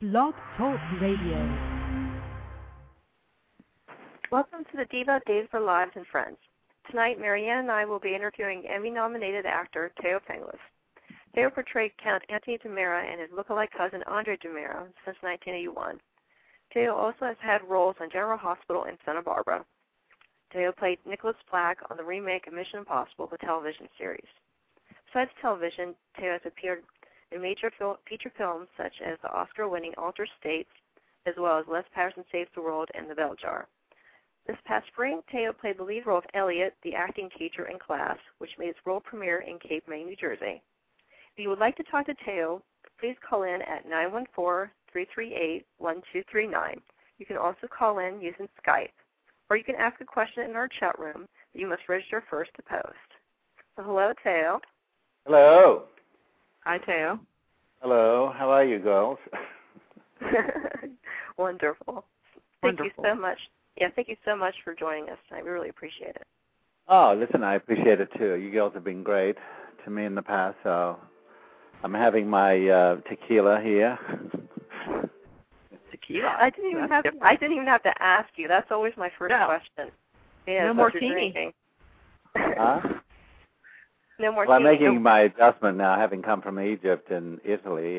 Blog Talk Radio. Welcome to the Diva Days for Lives and Friends. Tonight, Marianne and I will be interviewing Emmy-nominated actor Teo Penglis. Teo portrayed Count Anthony DiMera and his lookalike cousin Andre DiMera since 1981. Teo also has had roles on General Hospital and Santa Barbara. Teo played Nicholas Black on the remake of Mission Impossible, the television series. Besides television, Teo has appeared in major feature films such as the Oscar-winning Altered States, as well as Les Patterson Saves the World and The Bell Jar. This past spring, Teo played the lead role of Elliot, the acting teacher in Class, which made its world premiere in Cape May, New Jersey. If you would like to talk to Teo, please call in at 914-338-1239. You can also call in using Skype, or you can ask a question in our chat room that you must register first to post. So hello, Teo. Hello. Hi, Teo. Hello. How are you, girls? Wonderful. Thank you so much. Yeah, thank you so much for joining us tonight. We really appreciate it. Oh, listen, I appreciate it, too. You girls have been great to me in the past, so I'm having my tequila here. Tequila? I didn't even have to ask you. That's always my first question. Yeah, no martini. Huh? No more. Well, I'm making my adjustment now, having come from Egypt and Italy.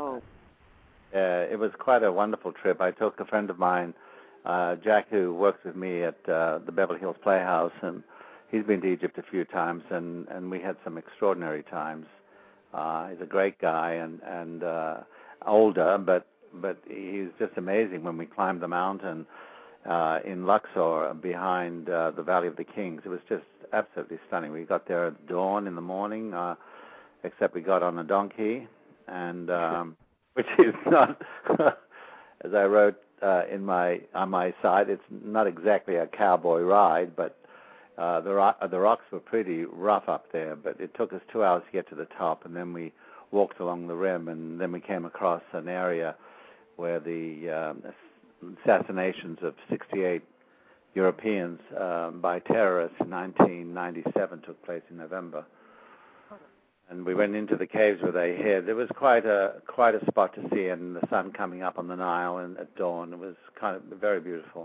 It was quite a wonderful trip. I took a friend of mine, Jack, who works with me at the Beverly Hills Playhouse, and he's been to Egypt a few times, and we had some extraordinary times. He's a great guy and older, but he's just amazing. When we climbed the mountain in Luxor behind the Valley of the Kings, it was just absolutely stunning. We got there at dawn in the morning, except we got on a donkey, and which is not, as I wrote on my site, it's not exactly a cowboy ride, but the rocks were pretty rough up there. But it took us 2 hours to get to the top, and then we walked along the rim, and then we came across an area where the assassinations of 68 Europeans by terrorists in 1997 took place in November. And we went into the caves where they hid. It was quite a spot to see, and the sun coming up on the Nile and at dawn. It was kind of very beautiful.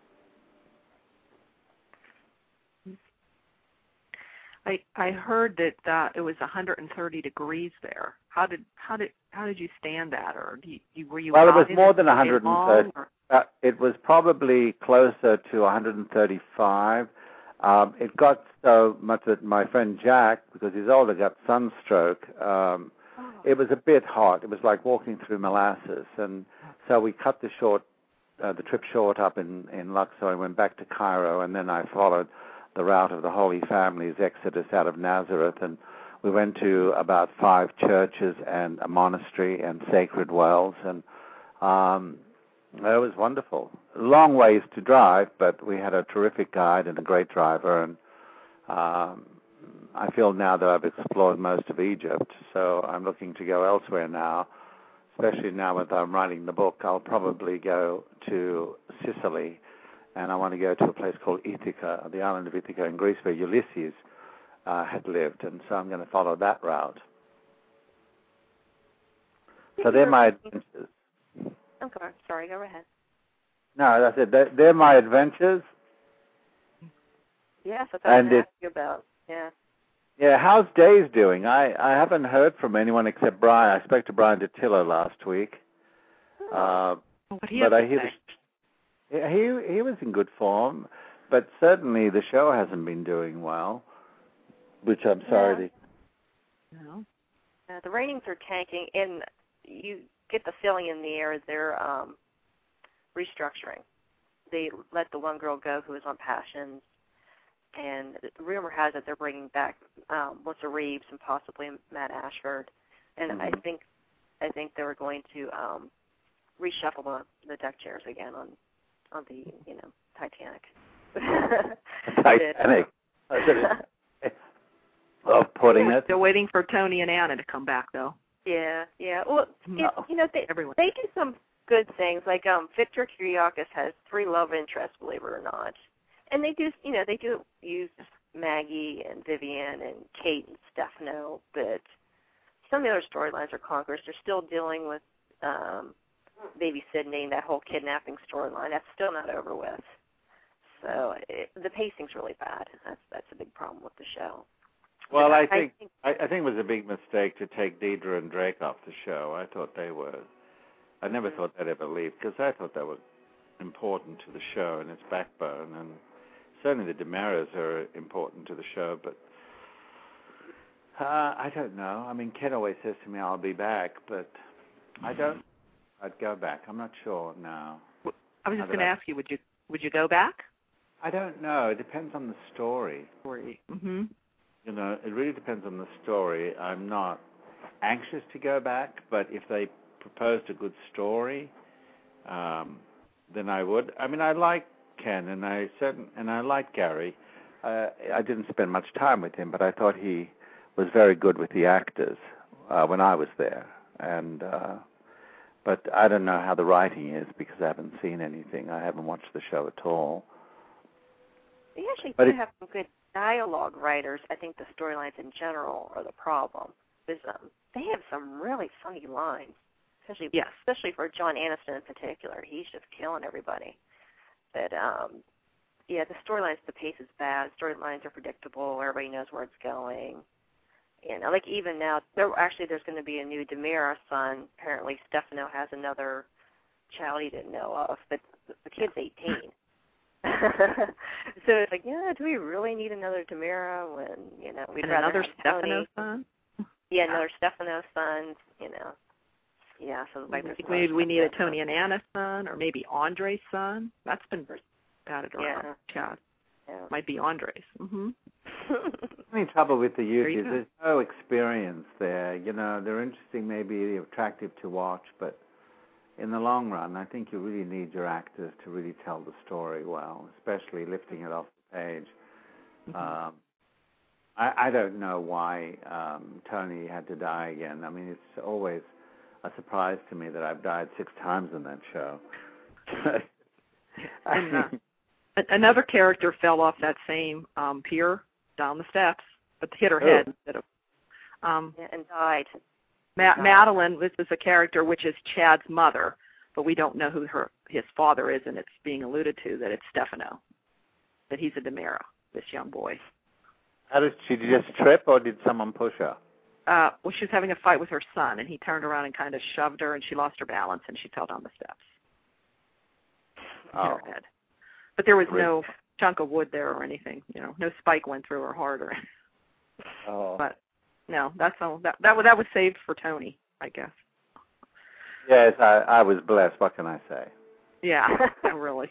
I heard that it was 130 degrees there. How did you stand that, or were you? Well, it was more than 130. It was probably closer to 135. It got so much that my friend Jack, because he's older, got sunstroke. It was a bit hot. It was like walking through molasses, and so we cut the trip short up in Luxor and went back to Cairo, and then I followed the route of the Holy Family's exodus out of Nazareth, and we went to about 5 churches and a monastery and sacred wells, and it was wonderful. Long ways to drive, but we had a terrific guide and a great driver, and I feel now that I've explored most of Egypt, so I'm looking to go elsewhere now, especially now that I'm writing the book. I'll probably go to Sicily, and I want to go to a place called Ithaca, the island of Ithaca in Greece, where Ulysses had lived, and so I'm going to follow that route. So they're my adventures. Okay, sorry, go ahead. No, that's it. They're my adventures. Yes, that's what I was asking you about. Yeah. Yeah, how's Days doing? I haven't heard from anyone except Brian. I spoke to Brian DeTillo last week. But I hear he was in good form, but certainly the show hasn't been doing well, which I'm sorry to... No. The ratings are tanking, and you get the feeling in the air they're restructuring. They let the one girl go who was on Passions, and the rumor has it they're bringing back Melissa Reeves and possibly Matt Ashford, and I think they were going to reshuffle the deck chairs again on the Titanic. Titanic. Well, putting it. Still waiting for Tony and Anna to come back, though. Yeah. Well, they do some good things. Like Victor Kiriakis has 3 love interests, believe it or not, and they do use Maggie and Vivian and Kate and Stefano, but some of the other storylines are conquered. They're still dealing with Baby Sydney, that whole kidnapping storyline, that's still not over with. So the pacing's really bad. That's a big problem with the show. Well, I think it was a big mistake to take Deidre and Drake off the show. I thought they were. I never thought they'd ever leave because I thought they were important to the show and its backbone, and certainly the DiMeras are important to the show. But I don't know. I mean, Ken always says to me, "I'll be back," but I don't. I'd go back. I'm not sure now. I was just going to ask you, would you go back? I don't know. It depends on the story. Mm-hmm. You know, it really depends on the story. I'm not anxious to go back, but if they proposed a good story, then I would. I mean, I like Ken, and I like Gary. I didn't spend much time with him, but I thought he was very good with the actors when I was there. And but I don't know how the writing is because I haven't seen anything. I haven't watched the show at all. They actually do have some good dialogue writers. I think the storylines in general are the problem. They have some really funny lines, especially for John Aniston in particular. He's just killing everybody. But the storylines, the pace is bad. Storylines are predictable. Everybody knows where it's going. You know, like even now, there's going to be a new DiMera son. Apparently, Stefano has another child he didn't know of, but the kid's 18. So it's like, do we really need another DiMera when, we'd rather another have Stefano Tony. son? Yeah, another Stefano son, Yeah, so like maybe we need a Tony and Anna son, or maybe Andre's son. That's been batted around. Yeah. Might be Andre's. Mm-hmm. The only trouble with the youth is there's no experience there. They're interesting, maybe attractive to watch, but in the long run, I think you really need your actors to really tell the story well, especially lifting it off the page. Mm-hmm. I don't know why Tony had to die again. I mean, it's always a surprise to me that I've died 6 times in that show. Another character fell off that same pier down the steps, but hit her head instead of. And died. Madeline, this is a character which is Chad's mother, but we don't know who his father is, and it's being alluded to that it's Stefano, that he's a DiMera, this young boy. How did she just trip, or did someone push her? Well, she was having a fight with her son, and he turned around and kind of shoved her, and she lost her balance, and she fell down the steps. Hit her head. But there was no chunk of wood there or anything, no spike went through her heart or anything. Oh. But no, that's all. That was saved for Tony, I guess. Yes, I was blessed. What can I say? Yeah, really.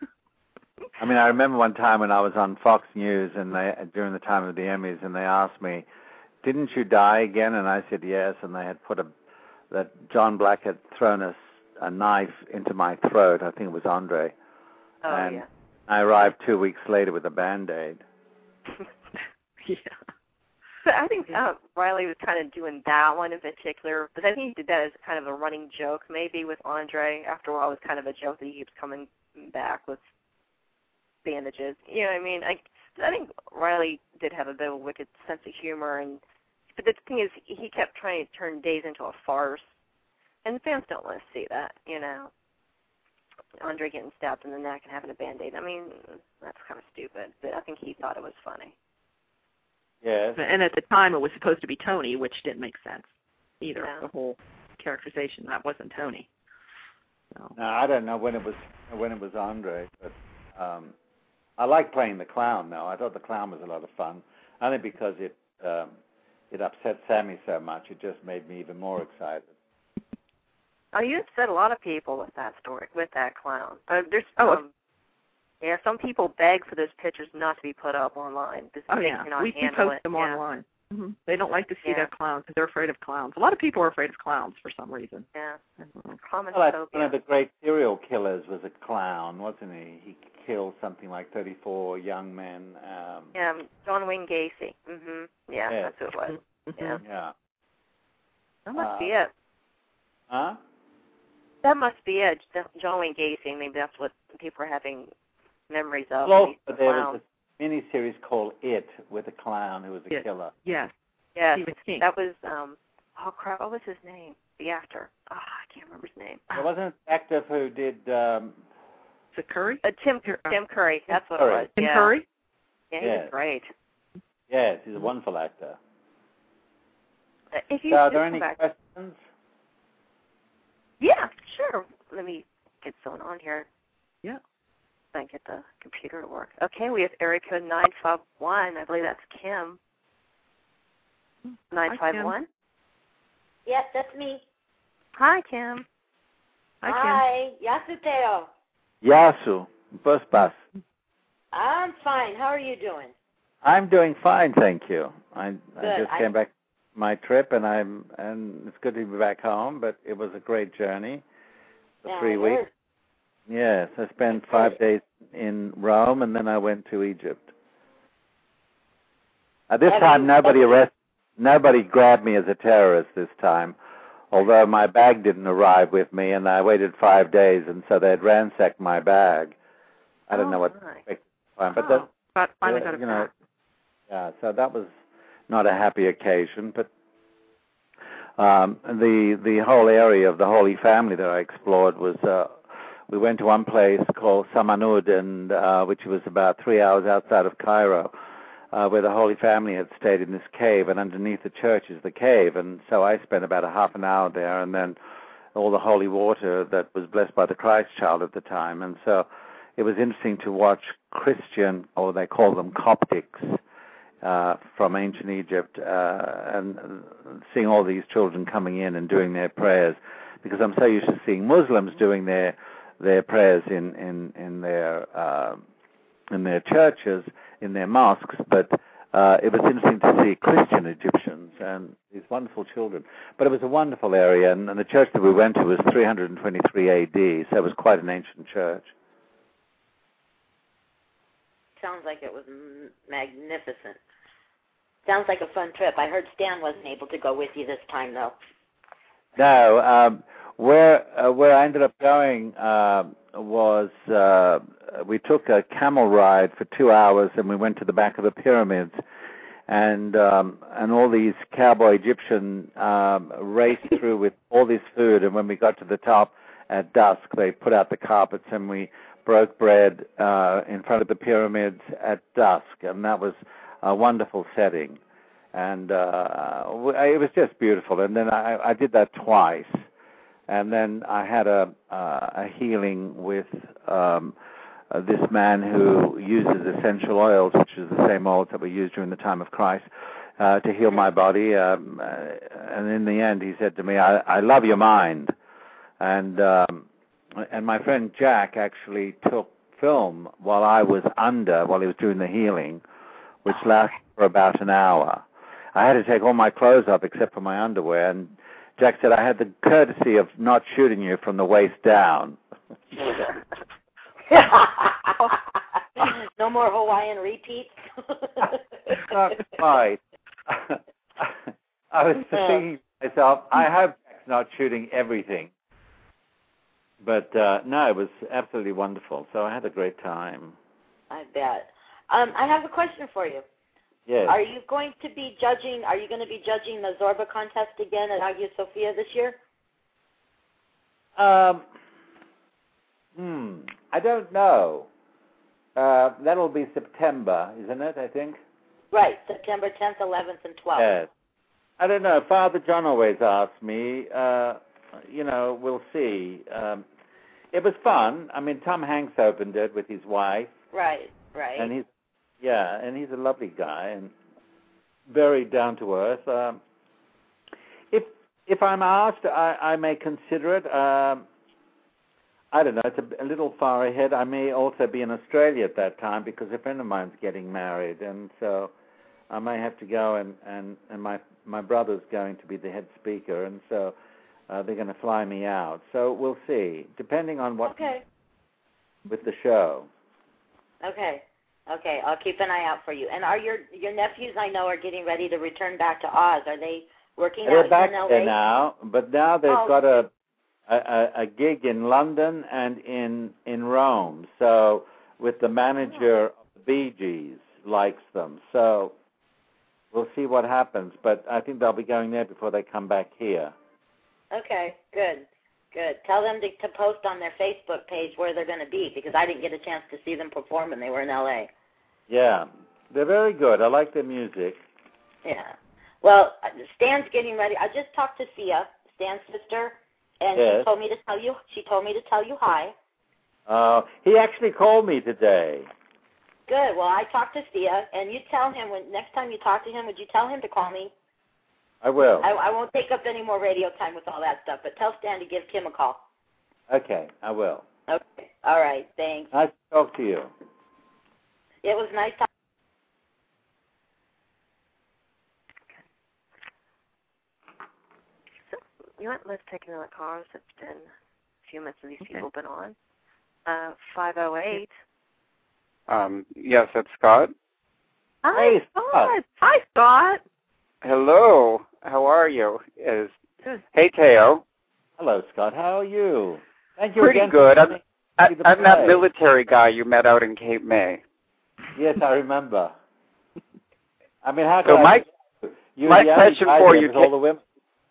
I mean, I remember one time when I was on Fox News and during the time of the Emmys, and they asked me, "Didn't you die again?" And I said yes, and they had put that John Black had thrown a knife into my throat. I think it was Andre. Oh, and yeah. I arrived 2 weeks later with a Band-Aid. Yeah. But I think Riley was kind of doing that one in particular, but I think he did that as kind of a running joke maybe with Andre. After a while, it was kind of a joke that he keeps coming back with bandages. You know what I mean? I think Riley did have a bit of a wicked sense of humor, but the thing is, he kept trying to turn Days into a farce, and the fans don't want to see that, Andre getting stabbed in the neck and having a Band-Aid. I mean, that's kind of stupid, but I think he thought it was funny. Yes. And at the time, it was supposed to be Tony, which didn't make sense either. Yeah. The whole characterization, that wasn't Tony. So. No, I don't know when it was Andre, but I like playing the clown now. I thought the clown was a lot of fun, only because it upset Sammy so much. It just made me even more excited. Oh, you upset a lot of people with that story, with that clown. Some people beg for those pictures not to be put up online. We post them online. Mm-hmm. They don't like to see that clown because they're afraid of clowns. A lot of people are afraid of clowns for some reason. Yeah. One of the great serial killers was a clown, wasn't he? He killed something like 34 young men. John Wayne Gacy. Mm-hmm. Yeah, yes. that's who it was. Mm-hmm. Yeah. That must be it. Huh? That must be it. John Wayne Gacy. Maybe that's what people are having memories of. Well, there was a miniseries called It with a clown who was a killer. Yes. Yes. Stephen King. That was Oh, crap. What was his name? The actor. Oh, I can't remember his name. It wasn't the actor who did... Is it Curry? Tim Curry. That's what it was. Tim Curry? Yeah, he was great. Yes, he's a wonderful actor. If you are there any questions? Yeah, sure. Let me get someone on here. Yeah. I get the computer to work. Okay, we have area code 951. I believe that's Kim. 951? Yes, that's me. Hi, Kim. Hi. Yasu Teo. Yasu. Bus. I'm fine. How are you doing? I'm doing fine, thank you. I just came back from my trip, and it's good to be back home, but it was a great journey for 3 weeks. Yes, I spent 5 days in Rome, and then I went to Egypt. At this time, nobody grabbed me as a terrorist this time, although my bag didn't arrive with me, and I waited 5 days, and so they had ransacked my bag. I don't know what to expect this time, but finally got it back. Yeah, so that was not a happy occasion, but the whole area of the Holy Family that I explored was, we went to one place called Samanud, and which was about 3 hours outside of Cairo, where the Holy Family had stayed in this cave, and underneath the church is the cave, and so I spent about a half an hour there, and then all the holy water that was blessed by the Christ child at the time, and so it was interesting to watch Christian, or they call them Coptics, from ancient Egypt, and seeing all these children coming in and doing their prayers, because I'm so used to seeing Muslims doing their prayers in their churches, in their mosques, but it was interesting to see Christian Egyptians and these wonderful children. But it was a wonderful area, and the church that we went to was 323 A.D., so it was quite an ancient church. Sounds like it was magnificent. Sounds like a fun trip. I heard Stan wasn't able to go with you this time, though. No, where I ended up going was we took a camel ride for 2 hours, and we went to the back of the pyramids, and all these cowboy Egyptian raced through with all this food, and when we got to the top at dusk, they put out the carpets, and we broke bread in front of the pyramids at dusk, and that was a wonderful setting, and it was just beautiful. And then I did that twice, and then I had a healing with this man who uses essential oils, which is the same oils that were used during the time of Christ, to heal my body. And in the end, he said to me, "I love your mind," and my friend Jack actually took film while he was doing the healing, which lasted for about an hour. I had to take all my clothes off except for my underwear, and Jack said, "I had the courtesy of not shooting you from the waist down." No more Hawaiian repeats? Not quite. I was thinking to myself, I hope Jack's not shooting everything. But no, it was absolutely wonderful. So I had a great time. I bet. I have a question for you. Yes. Are you going to be judging the Zorba contest again at Hagia Sophia this year? I don't know. That'll be September, isn't it, I think? Right, September 10th, 11th, and 12th. Yes. I don't know. Father John always asks me. We'll see. It was fun. I mean, Tom Hanks opened it with his wife. Right. And he's a lovely guy and very down to earth. If I'm asked, I may consider it. I don't know. It's a little far ahead. I may also be in Australia at that time because a friend of mine's getting married, and so I may have to go. And my brother's going to be the head speaker, and so they're going to fly me out. So we'll see, depending on what with the show. Okay, I'll keep an eye out for you. And are your nephews, I know, are getting ready to return back to Oz. Are they working out They're back in LA? there now, but now they've got a gig in London and in Rome. So with the manager of the Bee Gees likes them. So we'll see what happens. But I think they'll be going there before they come back here. Okay, good. Tell them to post on their Facebook page where they're going to be, because I didn't get a chance to see them perform when they were in L.A. Yeah, they're very good. I like their music. Yeah. Well, Stan's getting ready. I just talked to Sia, Stan's sister, and yes. She told me to tell you hi. He actually called me today. Good. Well, I talked to Sia, and you tell him next time you talk to him, would you tell him to call me? I will. I won't take up any more radio time with all that stuff, but tell Stan to give Kim a call. Okay, I will. Okay. All right. Thanks. Nice to talk to you. It was nice talking. So, you want Liz taking another call? It's been a few minutes of these people have been on. 508. Yes, that's Scott. Hi, Hey, Scott. Hi, Scott. Hello. How are you? Good. Hey, Teo. Hello, Scott. How are you? Thank you Pretty again. good. I'm I'm that military guy you met out in Cape May. Yes, I remember. I mean, how So can my question for you, all the women?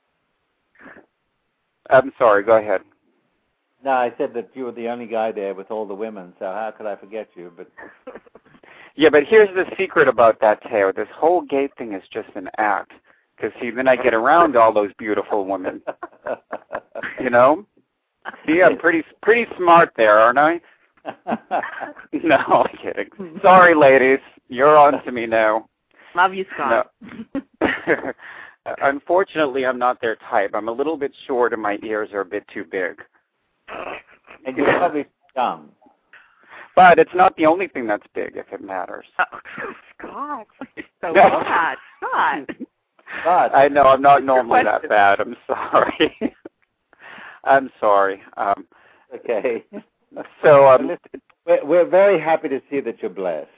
I'm sorry. Go ahead. No, I said that you were the only guy there with all the women, so how could I forget you? But Yeah, but here's the secret about that, Teo. This whole gay thing is just an act. Because, see, then I get around all those beautiful women. You know? See, I'm pretty smart there, aren't I? No, I'm kidding. Sorry, ladies. You're on to me now. Love you, Scott. No. Unfortunately, I'm not their type. I'm a little bit short and my ears are a bit too big. And you're probably young. But it's not the only thing that's big, if it matters. Scott. So bad. Scott. But I know, I'm not normally that bad. I'm sorry. I'm sorry. okay. So we're very happy to see that you're blessed.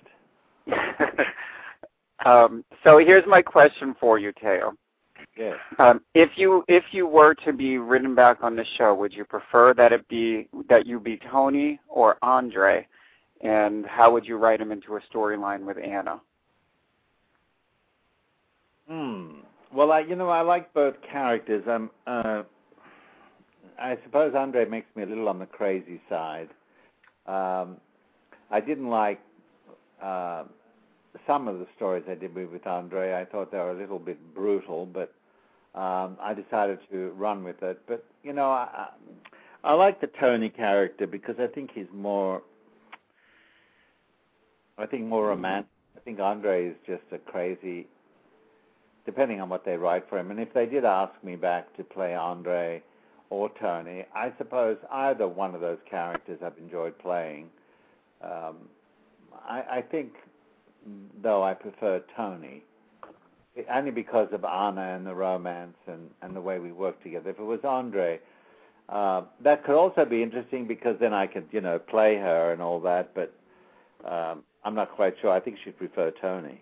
So here's my question for you, Teo. Yes. If you were to be written back on the show, would you prefer that you be Tony or Andre, and how would you write him into a storyline with Anna? Well, I like both characters. I suppose Andre makes me a little on the crazy side. I didn't like some of the stories I did with Andre. I thought they were a little bit brutal, but I decided to run with it. But, I like the Tony character because I think he's more romantic. I think Andre is just a crazy, depending on what they write for him. And if they did ask me back to play Andre or Tony, I suppose either one of those characters I've enjoyed playing. I think, though, I prefer Tony, only because of Anna and the romance and the way we work together. If it was Andre, that could also be interesting because then I could, play her and all that, but I'm not quite sure. I think she'd prefer Tony.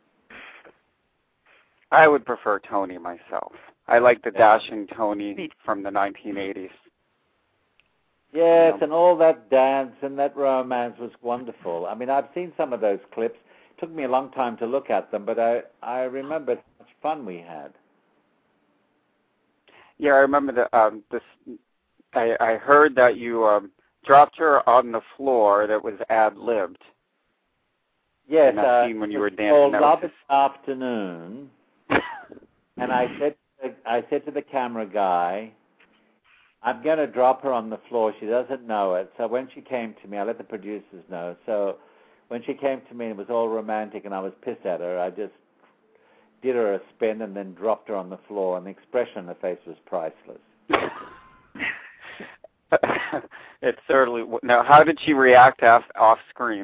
I would prefer Tony myself. I like the dashing Tony from the 1980s. Yes, and all that dance and that romance was wonderful. I mean, I've seen some of those clips. It took me a long time to look at them, but I remember how much fun we had. Yeah, I remember I heard that you dropped her on the floor that was ad-libbed. Yes, in that scene when you were dancing. Called Love This Afternoon, and I said to the camera guy, I'm going to drop her on the floor. She doesn't know it. So when she came to me, I let the producers know. So when she came to me, it was all romantic, and I was pissed at her. I just did her a spin and then dropped her on the floor, and the expression on her face was priceless. It certainly. Now, how did she react off screen?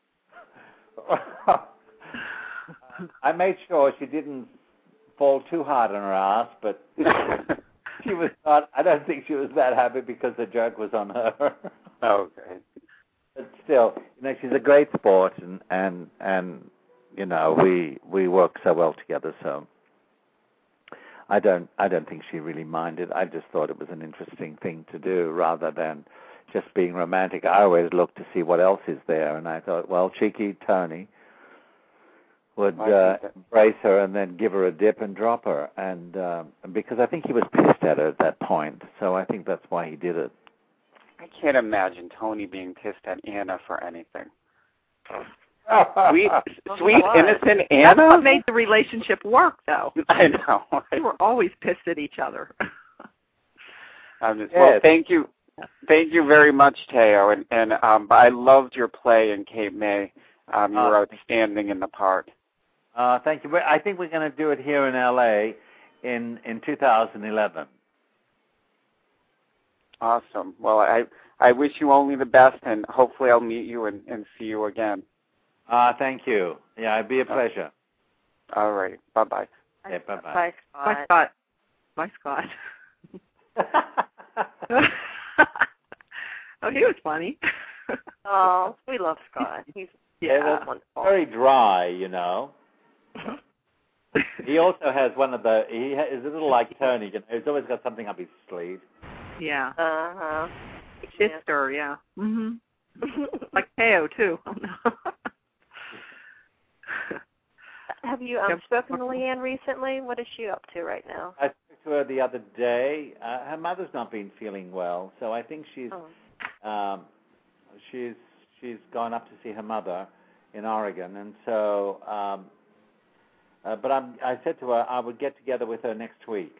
I made sure she didn't fall too hard on her ass, but she was not. I don't think she was that happy because the joke was on her. Okay. But still, she's a great sport, and we work so well together. So I don't think she really minded. I just thought it was an interesting thing to do rather than just being romantic. I always look to see what else is there, and I thought, well, cheeky Tony would embrace her and then give her a dip and drop her. And because I think he was pissed at her at that point, so I think that's why he did it. I can't imagine Tony being pissed at Anna for anything. Sweet, innocent Anna? That's what made the relationship work, though. I know. They were always pissed at each other. Well, thank you. Thank you very much, Teo. And I loved your play in Cape May. You were outstanding in the part. Thank you. I think we're going to do it here in L.A. in 2011. Awesome. Well, I wish you only the best, and hopefully I'll meet you and see you again. Thank you. Yeah, it'd be a pleasure. All right. Bye-bye. Yeah, bye-bye. Bye, Scott. Bye, Scott. Oh, he was funny. Oh, we love Scott. He's wonderful. Very dry, you know. He also has one of the. He is a little like Tony. You know, he's always got something up his sleeve. Yeah. Uh-huh. Sister, yeah. Mhm. Like Teo too. Oh, no. Have you spoken to Leanne recently? What is she up to right now? I spoke to her the other day. Her mother's not been feeling well, so I think she's gone up to see her mother in Oregon, and so. But I said to her I would get together with her next week.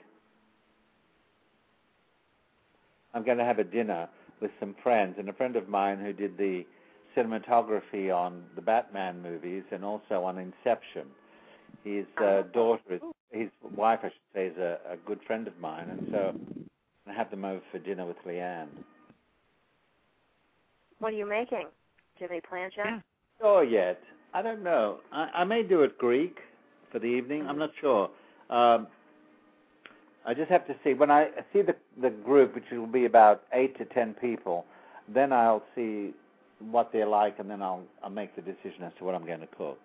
I'm going to have a dinner with some friends, and a friend of mine who did the cinematography on the Batman movies and also on Inception. His his wife, I should say, is a good friend of mine, and so I have them over for dinner with Leanne. What are you making? Do you have any plans yet? Sure yet. I don't know. I may do it Greek for the evening. I'm not sure. I just have to see. When I see the group, which will be about 8 to 10 people, then I'll see what they're like, and then I'll make the decision as to what I'm going to cook.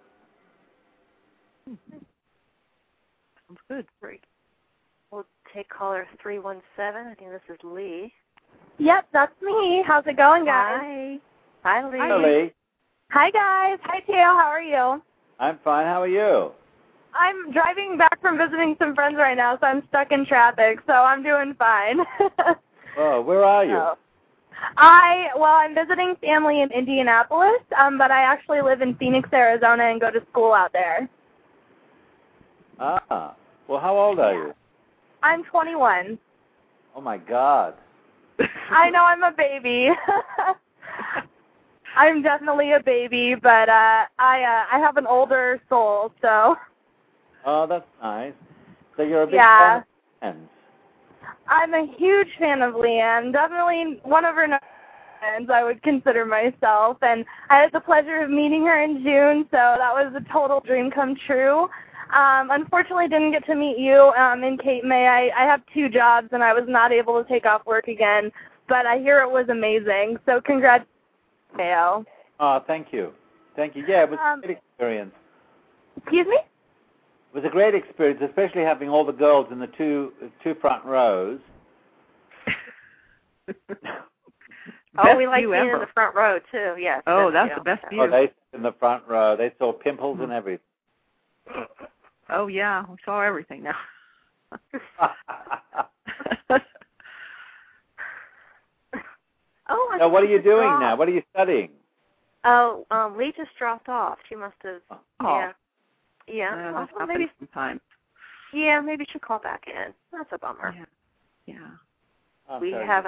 Sounds good. Great. We'll take caller 317. I think this is Lee. Yep, that's me. How's it going, guys? Hi. Hi, Lee. Hi, Lee. Hi, guys. Hi, Teo. How are you? I'm fine. How are you? I'm driving back from visiting some friends right now, so I'm stuck in traffic, so I'm doing fine. Oh, where are you? I'm visiting family in Indianapolis, but I actually live in Phoenix, Arizona, and go to school out there. Ah. Well, how old are you? I'm 21. Oh, my God. I know I'm a baby. I'm definitely a baby, but I have an older soul, so. Oh, that's nice. So you're a big fan of Leanne's. I'm a huge fan of Leanne. Definitely one of her friends, I would consider myself. And I had the pleasure of meeting her in June, so that was a total dream come true. Unfortunately, didn't get to meet you in Cape May. I have 2 jobs, and I was not able to take off work again. But I hear it was amazing. So congrats, Teo. Oh, thank you. Thank you. Yeah, it was a great experience. Excuse me? It was a great experience, especially having all the girls in the two front rows. We like being in the front row, too, yes. Oh, that's the best view. Oh, they sat in the front row. They saw pimples and everything. Oh, yeah, we saw everything now. So what are you doing now? What are you studying? Oh, Lee just dropped off. She must have, Yeah. Well, maybe sometime. Yeah, maybe she'll call back in. That's a bummer. Yeah. We have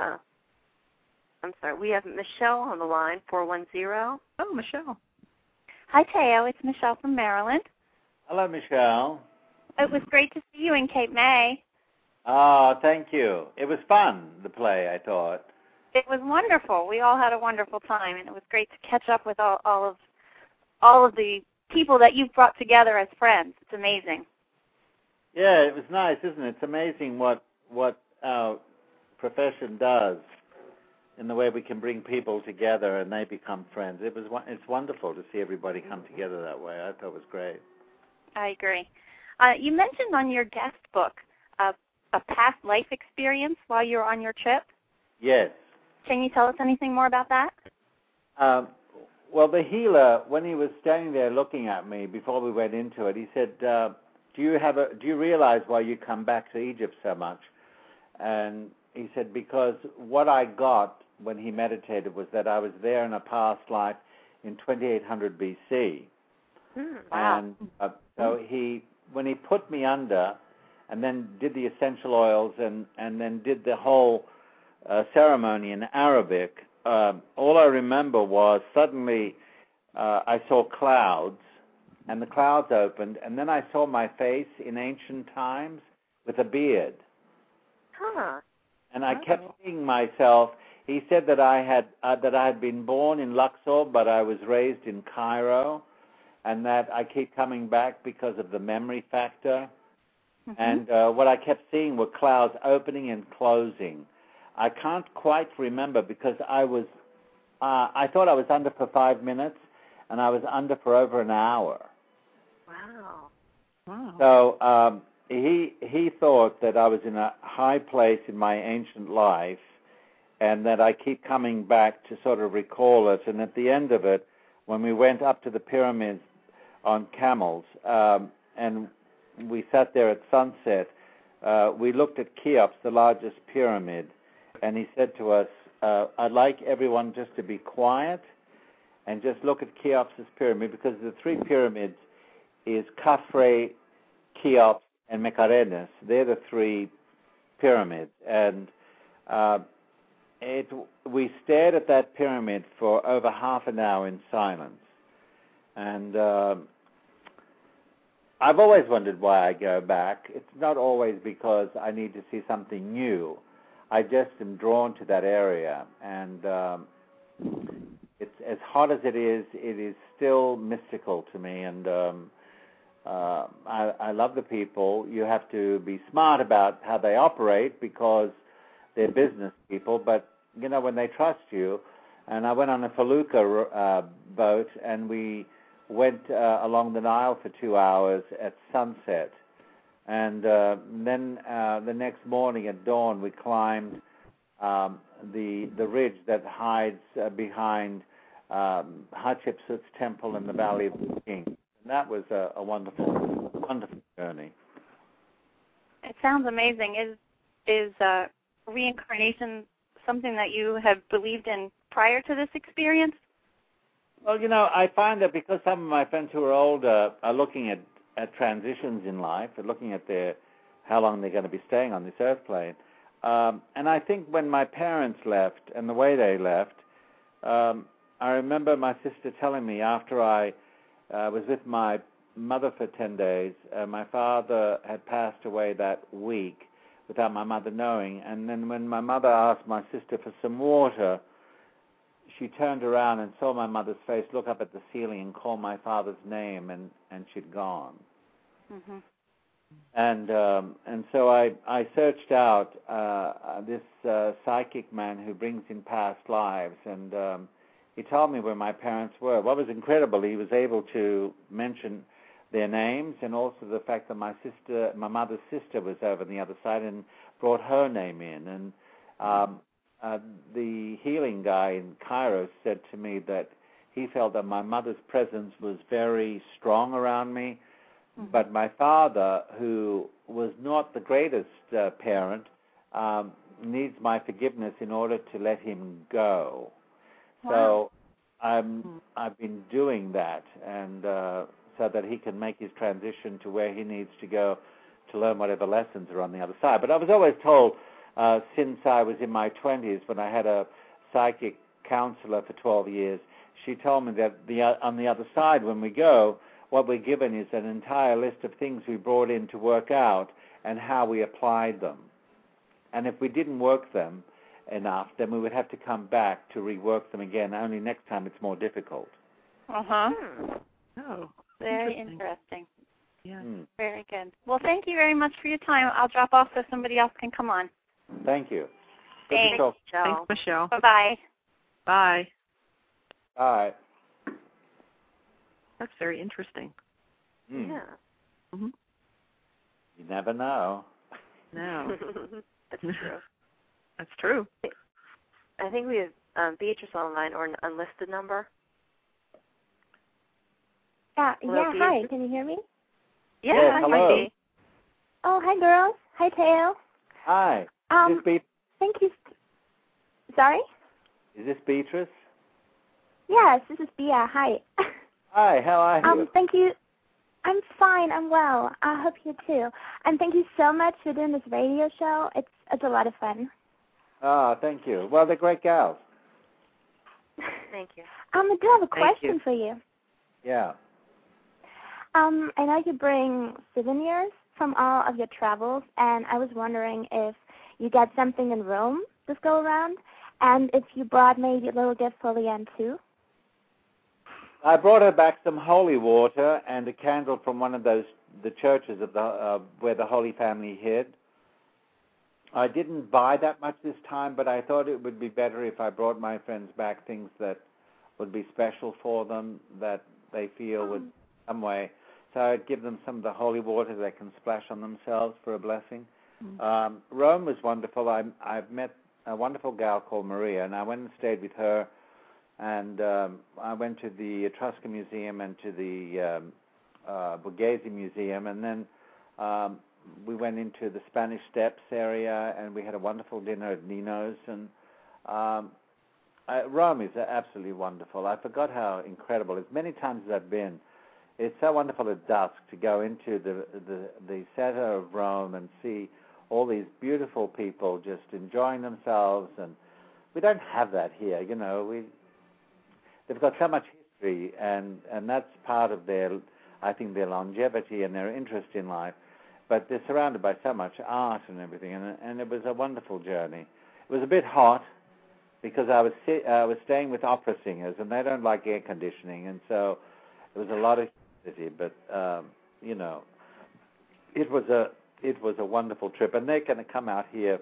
we have Michelle on the line, 410. Oh, Michelle. Hi, Teo. It's Michelle from Maryland. Hello, Michelle. It was great to see you in Cape May. Oh, thank you. It was fun, the play, I thought. It was wonderful. We all had a wonderful time, and it was great to catch up with all of the people that you've brought together as friends. It's amazing. Yeah, it was nice, isn't it? It's amazing what our profession does in the way we can bring people together and they become friends. It's wonderful to see everybody come together that way. I thought it was great. I agree. You mentioned on your guest book a past life experience while you were on your trip. Yes. Can you tell us anything more about that? Well, the healer, when he was standing there looking at me before we went into it, he said, "Do you realize why you come back to Egypt so much?" And he said, "Because what I got when he meditated was that I was there in a past life in 2800 BC." Wow. And so when he put me under, and then did the essential oils, and then did the whole ceremony in Arabic. All I remember was suddenly I saw clouds, and the clouds opened, and then I saw my face in ancient times with a beard. Huh. And I kept seeing myself. He said that I had been born in Luxor, but I was raised in Cairo, and that I keep coming back because of the memory factor. And what I kept seeing were clouds opening and closing. I can't quite remember because I thought I was under for 5 minutes, and I was under for over an hour. Wow. So he thought that I was in a high place in my ancient life, and that I keep coming back to sort of recall it. And at the end of it, when we went up to the pyramids on camels, and we sat there at sunset, we looked at Cheops, the largest pyramid, and he said to us, "I'd like everyone just to be quiet and just look at Cheops' pyramid, because the three pyramids is Khafre, Cheops, and Mekarnesus. They're the three pyramids." And we stared at that pyramid for over half an hour in silence. And I've always wondered why I go back. It's not always because I need to see something new. I just am drawn to that area. And it's as hot as it is still mystical to me. And I love the people. You have to be smart about how they operate because they're business people. But, you know, when they trust you, and I went on a felucca boat, and we went along the Nile for 2 hours at sunset. And then the next morning at dawn, we climbed the ridge that hides behind Hatshepsut's temple in the Valley of the Kings. And that was a wonderful, wonderful journey. It sounds amazing. Is reincarnation something that you have believed in prior to this experience? Well, you know, I find that because some of my friends who are older are looking at transitions in life, and looking at how long they're going to be staying on this earth plane. And I think when my parents left and the way they left, I remember my sister telling me after I was with my mother for 10 days, my father had passed away that week without my mother knowing. And then when my mother asked my sister for some water, she turned around and saw my mother's face look up at the ceiling and call my father's name, and she'd gone. Mm-hmm. And so I searched out this psychic man who brings in past lives, and he told me where my parents were. What was incredible, he was able to mention their names, and also the fact that my mother's sister was over on the other side, and brought her name in. And the healing guy in Cairo said to me that he felt that my mother's presence was very strong around me, but my father, who was not the greatest parent, needs my forgiveness in order to let him go. Wow. So I've been doing that, and so that he can make his transition to where he needs to go to learn whatever lessons are on the other side. But I was always told, since I was in my 20s, when I had a psychic counselor for 12 years, she told me that on the other side, when we go, what we're given is an entire list of things we brought in to work out and how we applied them. And if we didn't work them enough, then we would have to come back to rework them again, only next time it's more difficult. Uh-huh. Oh, very interesting. Yeah. Very good. Well, thank you very much for your time. I'll drop off so somebody else can come on. Thank you. Thanks, Michelle. Thanks, Michelle. Bye-bye. Bye. Bye. That's very interesting. Yeah. Mm-hmm. You never know. No. That's true. That's true. I think we have Beatrice online, or an unlisted number. Yeah, hi. Can you hear me? Yeah, yes, hello. Hi. Oh, hi, girls. Hi, Teo. Hi. Is this Thank you. Sorry? Is this Beatrice? Yes, this is Bea. Hi. Hi, how are you? Thank you. I'm fine. I'm well. I hope you too. And thank you so much for doing this radio show. It's a lot of fun. Oh, thank you. Well, they're great gals. Thank you. I do have a question for you. Yeah. I know you bring souvenirs from all of your travels, and I was wondering if you got something in Rome this go around, and if you brought maybe a little gift for Leanne too. I brought her back some holy water and a candle from one of the churches of the where the Holy Family hid. I didn't buy that much this time, but I thought it would be better if I brought my friends back things that would be special for them, that they feel would some way. So I'd give them some of the holy water they can splash on themselves for a blessing. Rome was wonderful. I've met a wonderful gal called Maria, and I went and stayed with her. And I went to the Etruscan Museum and to the Borghese Museum, and then we went into the Spanish Steps area, and we had a wonderful dinner at Nino's. And Rome is absolutely wonderful. I forgot how incredible. As many times as I've been, it's so wonderful at dusk to go into the center of Rome and see all these beautiful people just enjoying themselves. And we don't have that here, you know. They've got so much history, and that's part of their longevity and their interest in life. But they're surrounded by so much art and everything, and it was a wonderful journey. It was a bit hot because I was staying with opera singers, and they don't like air conditioning, and so it was a lot of humidity. But you know, it was a wonderful trip, and they're going to come out here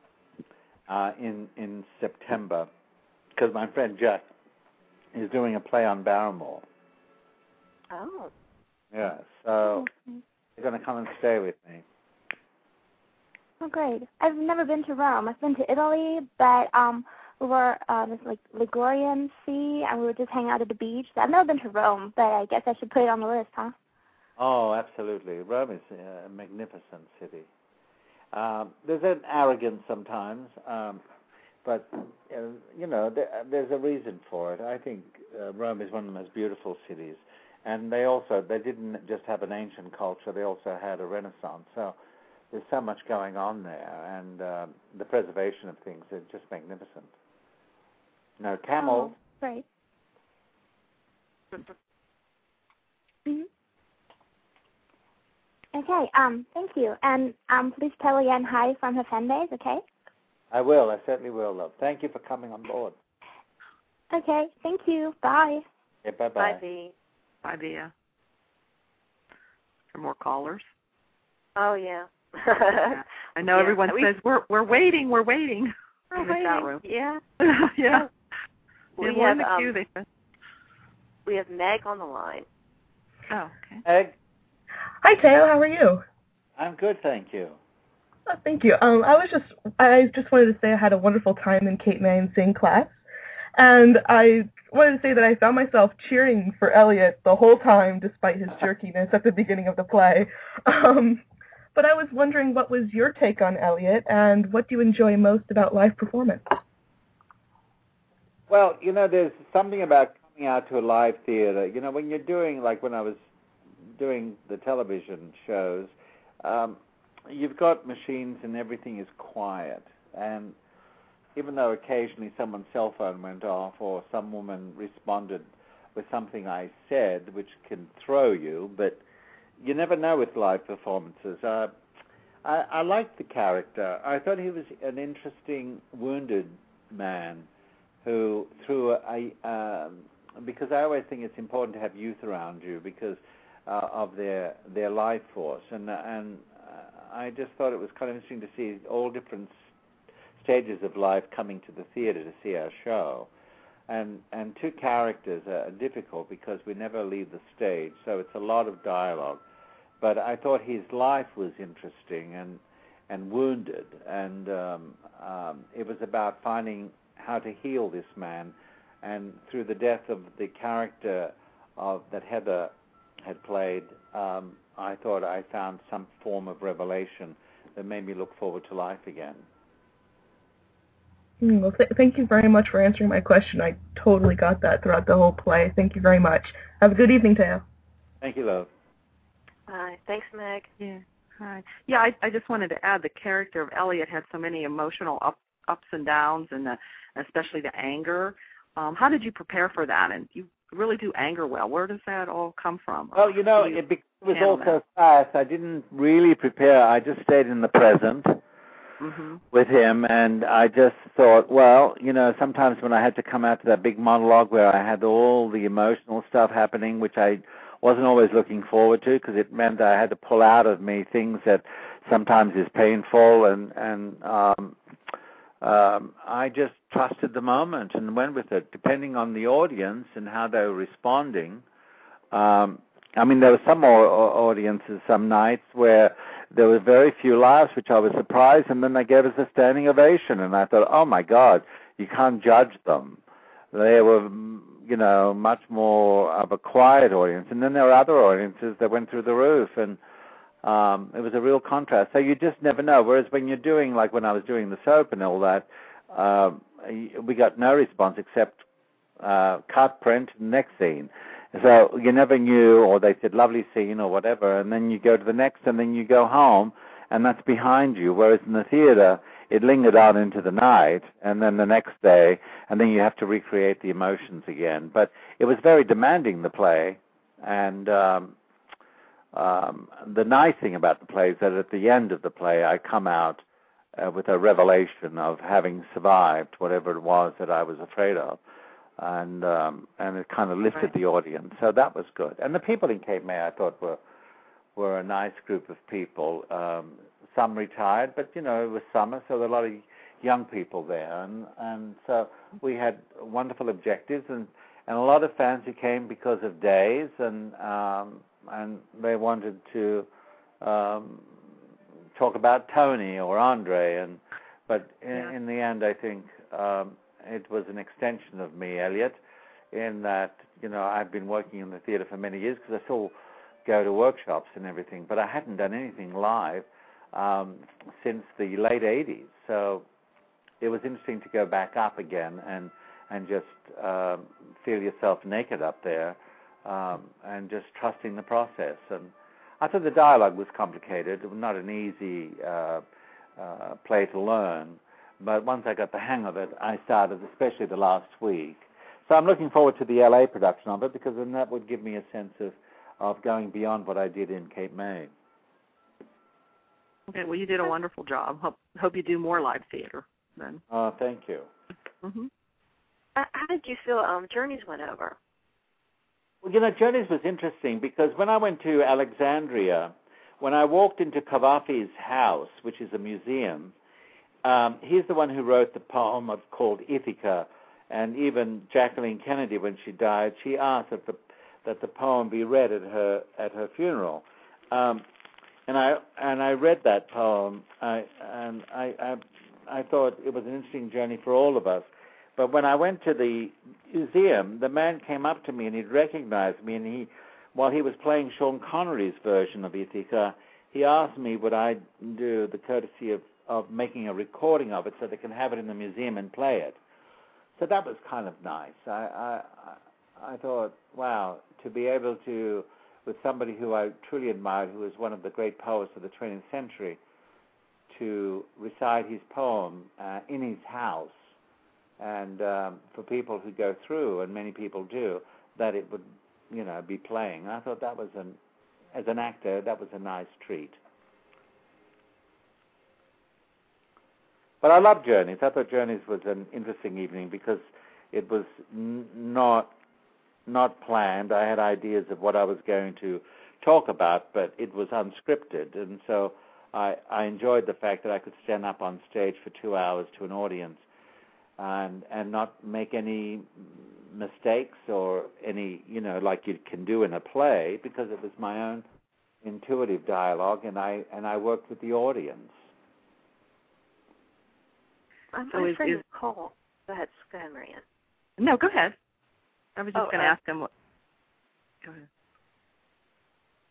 in September because my friend Jack is doing a play on Barrymore. Oh. Yeah, so they're going to come and stay with me. Oh, great. I've never been to Rome. I've been to Italy, but we were like Ligurian Sea, and we would just hang out at the beach. So I've never been to Rome, but I guess I should put it on the list, huh? Oh, absolutely. Rome is a magnificent city. There's an arrogance sometimes, but you know, there's a reason for it. I think Rome is one of the most beautiful cities, and they didn't just have an ancient culture; they also had a Renaissance. So there's so much going on there, and the preservation of things is just magnificent. No camels. Oh, right. Mm-hmm. Okay. Thank you, and please tell Leanne hi from her fan base. Okay. I will. I certainly will, love. Thank you for coming on board. Okay. Thank you. Bye. Okay, bye-bye. Bye, Bea. Bye, Bea. For more callers. Oh, yeah. I know everyone says, we're waiting. We're waiting. We're in the chat room. Yeah. Yeah. We're in the queue, they said. We have Meg on the line. Oh, okay. Meg? Hi, Teo. How are you? I'm good, thank you. Oh, thank you. I just wanted to say I had a wonderful time in Kate Mann's sing class, and I wanted to say that I found myself cheering for Elliot the whole time, despite his jerkiness at the beginning of the play. But I was wondering, what was your take on Elliot, and what do you enjoy most about live performance? Well, you know, there's something about coming out to a live theater. You know, when you're doing, like when I was doing the television shows, you've got machines and everything is quiet. And even though occasionally someone's cell phone went off or some woman responded with something I said, which can throw you, but you never know with live performances. I liked the character. I thought he was an interesting, wounded man who, because I always think it's important to have youth around you because of their life force, and I just thought it was kind of interesting to see all different stages of life coming to the theater to see our show. And two characters are difficult because we never leave the stage, so it's a lot of dialogue. But I thought his life was interesting and wounded, and it was about finding how to heal this man. And through the death of the character that Heather had played, I thought I found some form of revelation that made me look forward to life again. Well, thank you very much for answering my question. I totally got that throughout the whole play. Thank you very much. Have a good evening, Teo. Thank you, love. Hi. Thanks, Meg. Yeah. Hi. Yeah, I just wanted to add the character of Elliot had so many emotional ups and downs, and especially the anger. How did you prepare for that? And you really do anger well. Where does that all come from? Well, it was all so fast. I didn't really prepare. I just stayed in the present. Mm-hmm. With him, and I just thought, well, sometimes when I had to come out to that big monologue where I had all the emotional stuff happening, which I wasn't always looking forward to, because it meant I had to pull out of me things that sometimes is painful, and I just trusted the moment and went with it, depending on the audience and how they were responding. There were some more audiences some nights where there were very few laughs, which I was surprised, and then they gave us a standing ovation, and I thought, oh, my God, you can't judge them. They were, much more of a quiet audience, and then there were other audiences that went through the roof, and it was a real contrast. So you just never know, whereas when you're doing, like when I was doing the soap and all that, we got no response except cut, print, next scene. So you never knew, or they said lovely scene or whatever, and then you go to the next, and then you go home, and that's behind you. Whereas in the theater, it lingered on into the night, and then the next day, and then you have to recreate the emotions again. But it was very demanding, the play, and the nice thing about the play is that at the end of the play, I come out with a revelation of having survived whatever it was that I was afraid of. And it kind of lifted the audience, so that was good. And the people in Cape May, I thought, were a nice group of people. Some retired, but it was summer, so there were a lot of young people there, and so we had wonderful objectives, and a lot of fans who came because of Days, and they wanted to talk about Tony or Andre, but in the end, I think. It was an extension of me, Elliot, in that, I've been working in the theater for many years because I still go to workshops and everything, but I hadn't done anything live since the late 80s. So it was interesting to go back up again and just feel yourself naked up there and just trusting the process. And I thought the dialogue was complicated. It was not an easy play to learn. But once I got the hang of it, I started, especially the last week. So I'm looking forward to the LA production of it, because then that would give me a sense of going beyond what I did in Cape May. Okay, well, you did a wonderful job. Hope you do more live theater then. Thank you. Mm-hmm. How did you feel Journeys went over? Well, Journeys was interesting, because when I went to Alexandria, when I walked into Cavafy's house, which is a museum, he's the one who wrote the poem called Ithaca, and even Jacqueline Kennedy, when she died, she asked that the poem be read at her funeral. And I read that poem, and I thought it was an interesting journey for all of us. But when I went to the museum, the man came up to me and he'd recognized me, and while he was playing Sean Connery's version of Ithaca, he asked me would I do the courtesy of making a recording of it so they can have it in the museum and play it. So that was kind of nice. I thought, wow, to be able to, with somebody who I truly admired, who was one of the great poets of the 20th century, to recite his poem in his house, and for people who go through, and many people do, that it would, be playing. And I thought that was as an actor, that was a nice treat. But I love Journeys. I thought Journeys was an interesting evening because it was not planned. I had ideas of what I was going to talk about, but it was unscripted. And so I enjoyed the fact that I could stand up on stage for 2 hours to an audience and not make any mistakes or any, like you can do in a play, because it was my own intuitive dialogue, and I worked with the audience. My friend Cole. Go ahead, Marianne. No, go ahead. I was just going to ask him what. Go ahead.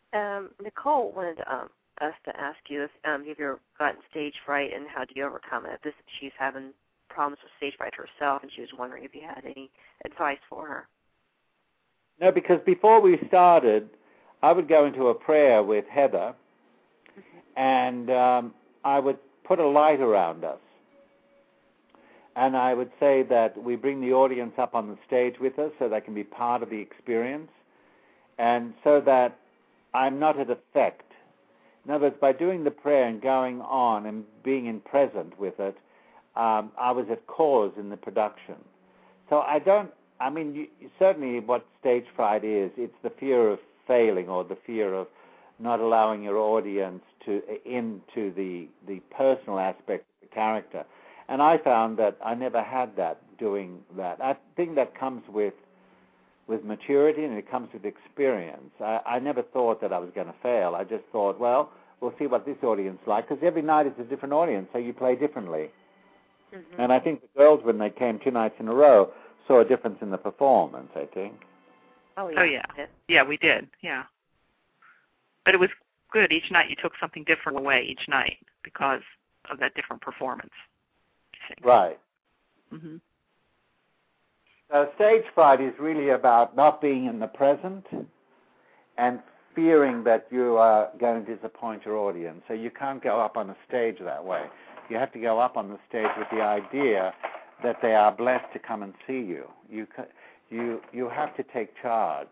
Nicole wanted us to ask you if you've ever gotten stage fright and how do you overcome it. She's having problems with stage fright herself, and she was wondering if you had any advice for her. No, because before we started, I would go into a prayer with Heather, and I would put a light around us. And I would say that we bring the audience up on the stage with us so they can be part of the experience, and so that I'm not at effect. In other words, by doing the prayer and going on and being in present with it, I was at cause in the production. So certainly what stage fright is, it's the fear of failing or the fear of not allowing your audience into the personal aspect of the character. And I found that I never had that doing that. I think that comes with maturity and it comes with experience. I never thought that I was going to fail. I just thought, well, we'll see what this audience is like, because every night is a different audience, so you play differently. Mm-hmm. And I think the girls, when they came 2 nights in a row, saw a difference in the performance, I think. Oh, yeah. Yeah, we did, yeah. But it was good. Each night you took something different away each night because of that different performance. Right. Mm-hmm. So stage fright is really about not being in the present and fearing that you are going to disappoint your audience. So you can't go up on a stage that way. You have to go up on the stage with the idea that they are blessed to come and see you. You have to take charge.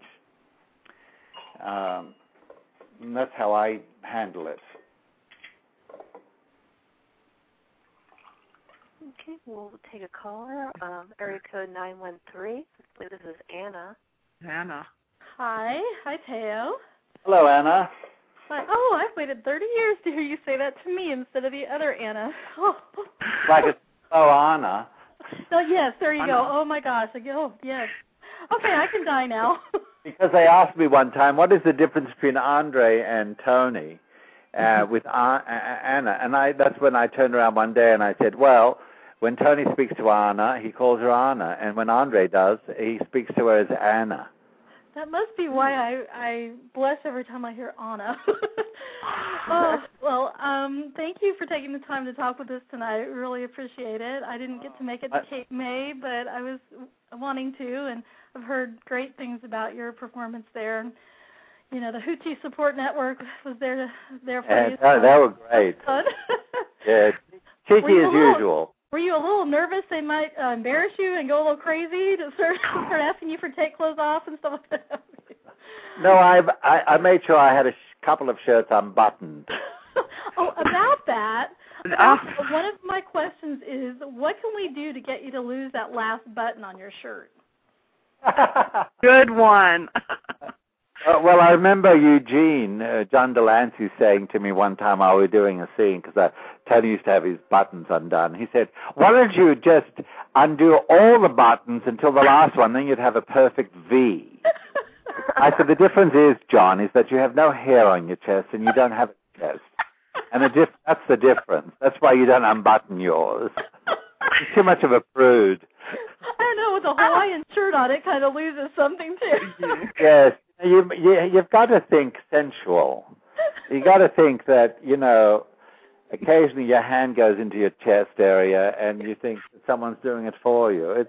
And that's how I handle it. Okay, we'll take a caller. Area code 913. I believe this is Anna. Anna. Hi, Teo. Hello, Anna. Hi. Oh, I've waited 30 years to hear you say that to me instead of the other Anna. Oh. Like a slow Anna. Oh, yes, there you go. Oh, my gosh. Oh, yes. Okay, I can die now. Because they asked me one time, what is the difference between Andre and Tony with Anna? And that's when I turned around one day and I said, well, when Tony speaks to Anna, he calls her Anna. And when Andre does, he speaks to her as Anna. That must be why I blush every time I hear Anna. Thank you for taking the time to talk with us tonight. I really appreciate it. I didn't get to make it to Cape May, but I was wanting to, and I've heard great things about your performance there. And, you know, the Hoochie Support Network was there for you. So they were great. Yeah, cheeky as usual. Were you a little nervous they might embarrass you and go a little crazy to start asking you for take clothes off and stuff like that? No, I made sure I had a couple of shirts unbuttoned. Oh, about that, one of my questions is, what can we do to get you to lose that last button on your shirt? Good one. Well, I remember Eugene, John Delancey, saying to me one time while we were doing a scene, because Tony used to have his buttons undone. He said, why don't you just undo all the buttons until the last one, then you'd have a perfect V. I said, the difference is, John, is that you have no hair on your chest and you don't have a chest. And that's the difference. That's why you don't unbutton yours. You're too much of a prude. I know, with a Hawaiian shirt on, it kind of loses something, too. Yes. You've got to think sensual. You got to think that, you know, occasionally your hand goes into your chest area and you think that someone's doing it for you. It's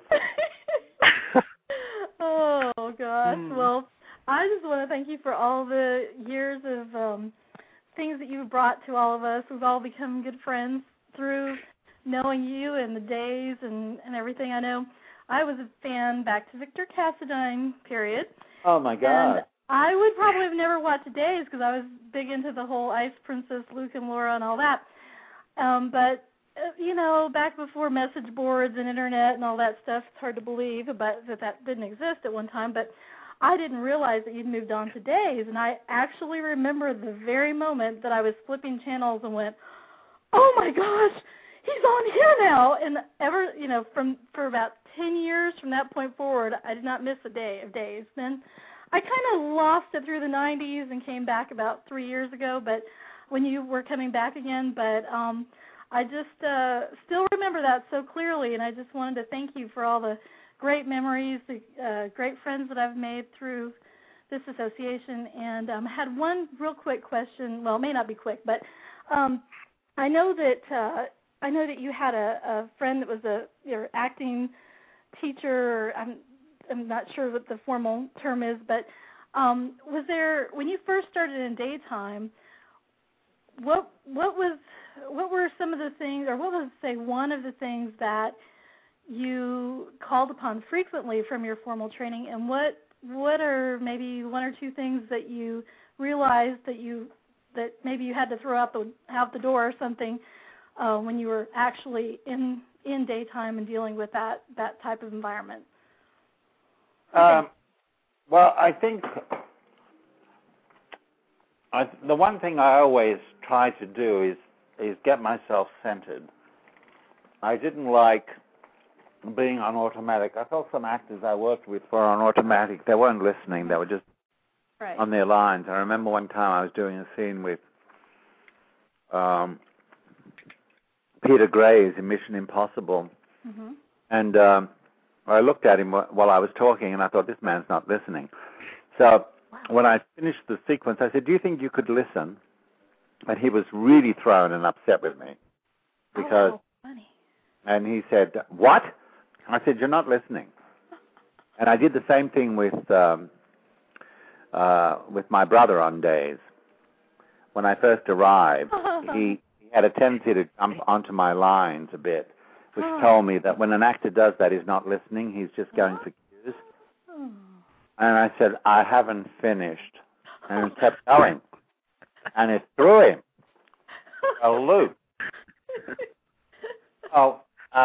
Oh, gosh. Well, I just want to thank you for all the years of things that you've brought to all of us. We've all become good friends through knowing you and the days and everything. I know I was a fan back to Victor Cassadine, period. Oh, my God. And I would probably have never watched Days because I was big into the whole Ice Princess, Luke and Laura and all that. But, you know, back before message boards and Internet and all that stuff, it's hard to believe but that didn't exist at one time. But I didn't realize that you'd moved on to Days. And I actually remember the very moment that I was flipping channels and went, oh, my gosh, he's on here now. And for about 10 years from that point forward, I did not miss a day of Days. Then I kind of lost it through the 90s and came back about 3 years ago, but when you were coming back again. But I just still remember that so clearly, and I just wanted to thank you for all the great memories, the great friends that I've made through this association, and had one real quick question. Well, it may not be quick, but I know that you had a friend that was your acting teacher. I'm not sure what the formal term is, but was there, when you first started in daytime, what were some of the things, or what was, say, one of the things that you called upon frequently from your formal training, and what are maybe one or two things that you realized that maybe you had to throw out the door or something when you were actually in daytime and dealing with that type of environment? Well, I think the one thing I always try to do is get myself centered. I didn't like being on automatic. I felt some actors I worked with were on automatic. They weren't listening. They were just on their lines. I remember one time I was doing a scene with Peter Graves in Mission Impossible, and I looked at him while I was talking, and I thought, this man's not listening. So when I finished the sequence, I said, do you think you could listen? And he was really thrown and upset with me. Because, and he said, what? I said, you're not listening. And I did the same thing with my brother on days. When I first arrived, he had a tendency to jump onto my lines a bit, which told me that when an actor does that, he's not listening, he's just going for cues. And I said, I haven't finished. And he kept going. And it threw him a loop. Oh,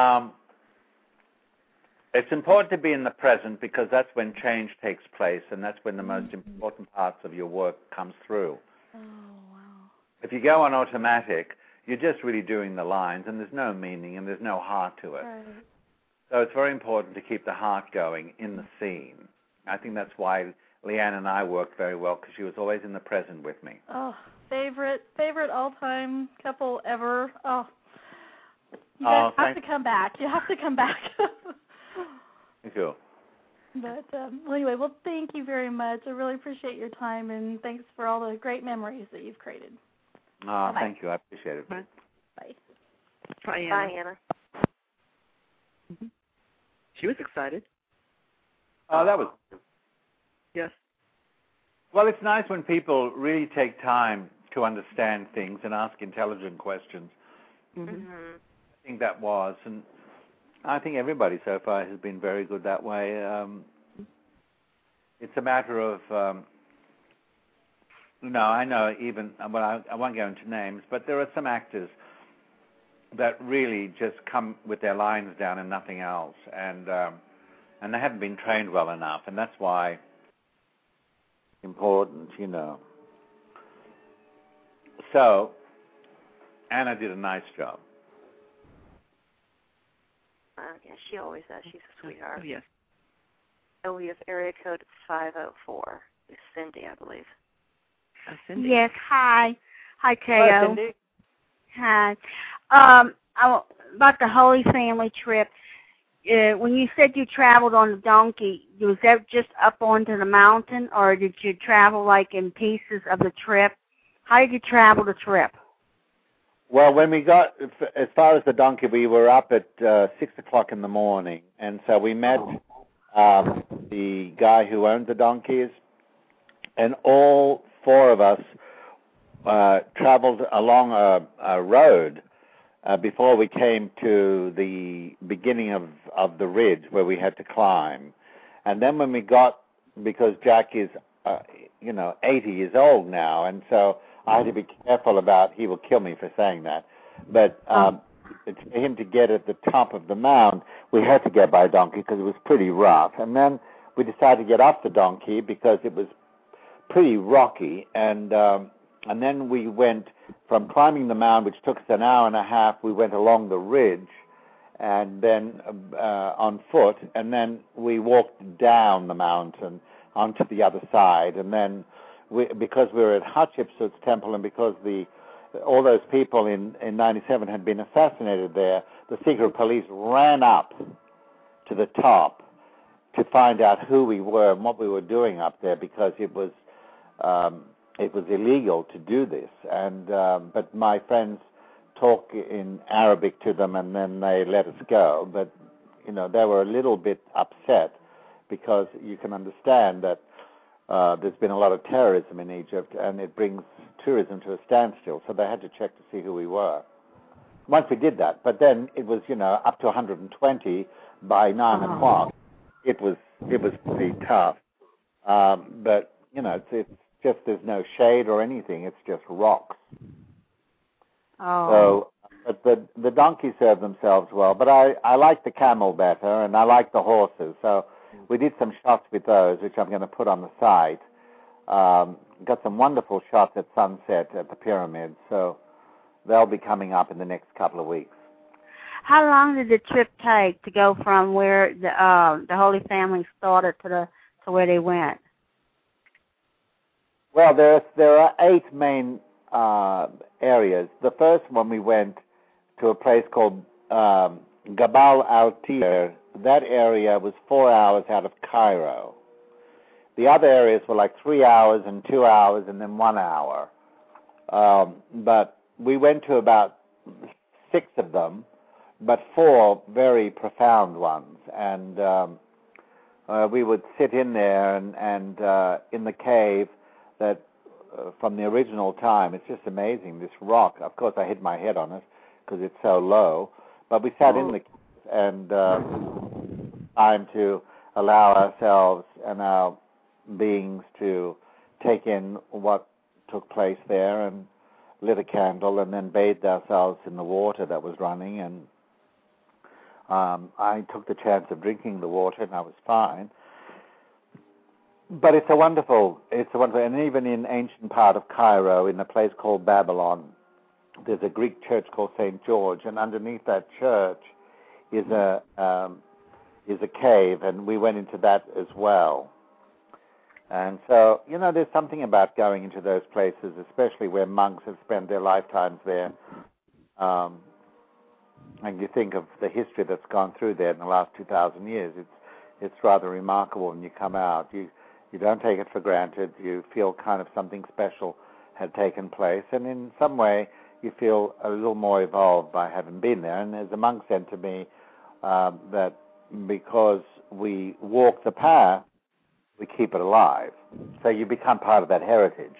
it's important to be in the present, because that's when change takes place, and that's when the most important parts of your work comes through. Oh, wow. If you go on automatic, you're just really doing the lines, and there's no meaning, and there's no heart to it. Right. So it's very important to keep the heart going in the scene. I think that's why Leanne and I worked very well, because she was always in the present with me. Oh, favorite all-time couple ever. Oh, you guys have to come back. You have to come back. Thank you. But well, anyway, thank you very much. I really appreciate your time, and thanks for all the great memories that you've created. Thank you. I appreciate it. Bye. Bye, Anna. Bye, Anna. Mm-hmm. She was excited. Oh, that was... Yes. Well, it's nice when people really take time to understand things and ask intelligent questions. Mm-hmm. I think that was, and I think everybody so far has been very good that way. It's a matter of, I know even, well, I won't go into names, but there are some actors that really just come with their lines down and nothing else, and they haven't been trained well enough, and that's why important, So, Anna did a nice job. Yeah, she always does. She's a sweetheart. Oh, yes. Elias area code 504. It's Cindy, I believe. Cindy. Yes, hi. Hi, Teo. Hello, Cindy. Hi. About the Holy Family trip, when you said you traveled on the donkey, was that just up onto the mountain, or did you travel like in pieces of the trip? How did you travel the trip? Well, when we got as far as the donkey, we were up at 6 o'clock in the morning, and so we met the guy who owned the donkeys, and all four of us traveled along a road before we came to the beginning of the ridge where we had to climb. And then when we got, because Jack is, 80 years old now, and so I had to be careful about, he will kill me for saying that, but for him to get at the top of the mound, we had to get by a donkey because it was pretty rough. And then we decided to get off the donkey because it was pretty rocky, and then we went from climbing the mound, which took us an hour and a half, we went along the ridge, and then on foot, and then we walked down the mountain onto the other side, and then because we were at Hatshepsut's temple, and because all those people in 97 had been assassinated there, the secret police ran up to the top to find out who we were and what we were doing up there, because it was illegal to do this. And but my friends talk in Arabic to them, and then they let us go. But they were a little bit upset, because you can understand that there's been a lot of terrorism in Egypt, and it brings tourism to a standstill. So they had to check to see who we were. Once we did that, but then it was up to 120 by 9 o'clock. It was pretty tough. But it's just there's no shade or anything. It's just rocks. So, but the donkeys serve themselves well. But I like the camel better, and I like the horses. So we did some shots with those, which I'm going to put on the site. Got some wonderful shots at sunset at the pyramids. So they'll be coming up in the next couple of weeks. How long did the trip take to go from where the Holy Family started to where they went? Well, there are 8 main areas. The first one, we went to a place called Gabal al-Tir. That area was 4 hours out of Cairo. The other areas were like 3 hours and 2 hours and then 1 hour. But we went to about 6 of them, but 4 very profound ones. And we would sit in there and in the cave that from the original time. It's just amazing, this rock. Of course, I hit my head on it because it's so low. But we sat in the cave and time to allow ourselves and our beings to take in what took place there, and lit a candle and then bathed ourselves in the water that was running. And I took the chance of drinking the water, and I was fine. But it's a wonderful, and even in ancient part of Cairo, in a place called Babylon, there's a Greek church called St. George, and underneath that church is a cave, and we went into that as well. And so, there's something about going into those places, especially where monks have spent their lifetimes there. And you think of the history that's gone through there in the last 2,000 years. It's rather remarkable when you come out. You don't take it for granted. You feel kind of something special had taken place. And in some way, you feel a little more evolved by having been there. And as a monk said to me, that because we walk the path, we keep it alive. So you become part of that heritage.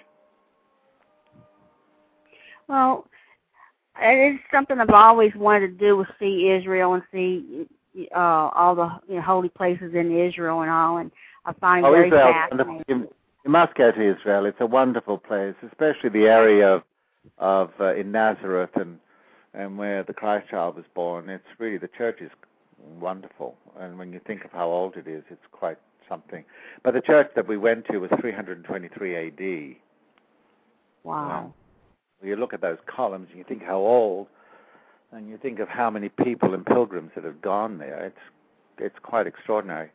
Well, it is something I've always wanted to do, was see Israel and see all the holy places in Israel and all, and I find it very fascinating. You must go to Israel. It's a wonderful place, especially the area of in Nazareth and where the Christ child was born. It's really, the church is wonderful, and when you think of how old it is, it's quite something. But the church that we went to was 323 A.D. Wow. You look at those columns and you think how old, and you think of how many people and pilgrims that have gone there. It's quite extraordinary.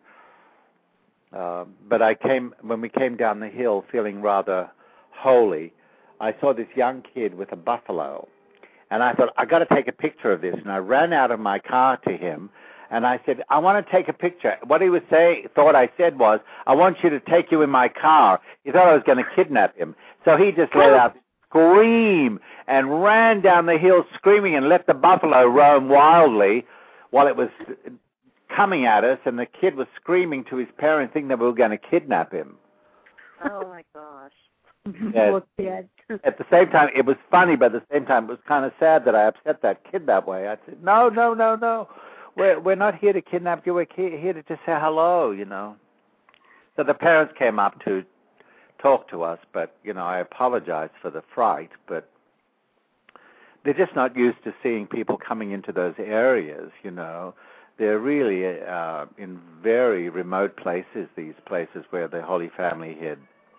But when we came down the hill feeling rather holy, I saw this young kid with a buffalo, and I thought, I got to take a picture of this. And I ran out of my car to him, and I said, I want to take a picture. What he thought I said was, I want you to take you in my car. He thought I was going to kidnap him. So he just let out scream and ran down the hill screaming and let the buffalo roam wildly while it was coming at us, and the kid was screaming to his parents thinking that we were going to kidnap him. Oh, my gosh. Yes. At the same time, it was funny, but at the same time, it was kind of sad that I upset that kid that way. I said, no. We're not here to kidnap you. We're here to just say hello, So the parents came up to talk to us, but, I apologize for the fright, but they're just not used to seeing people coming into those areas, They're really in very remote places, these places where the Holy Family hid.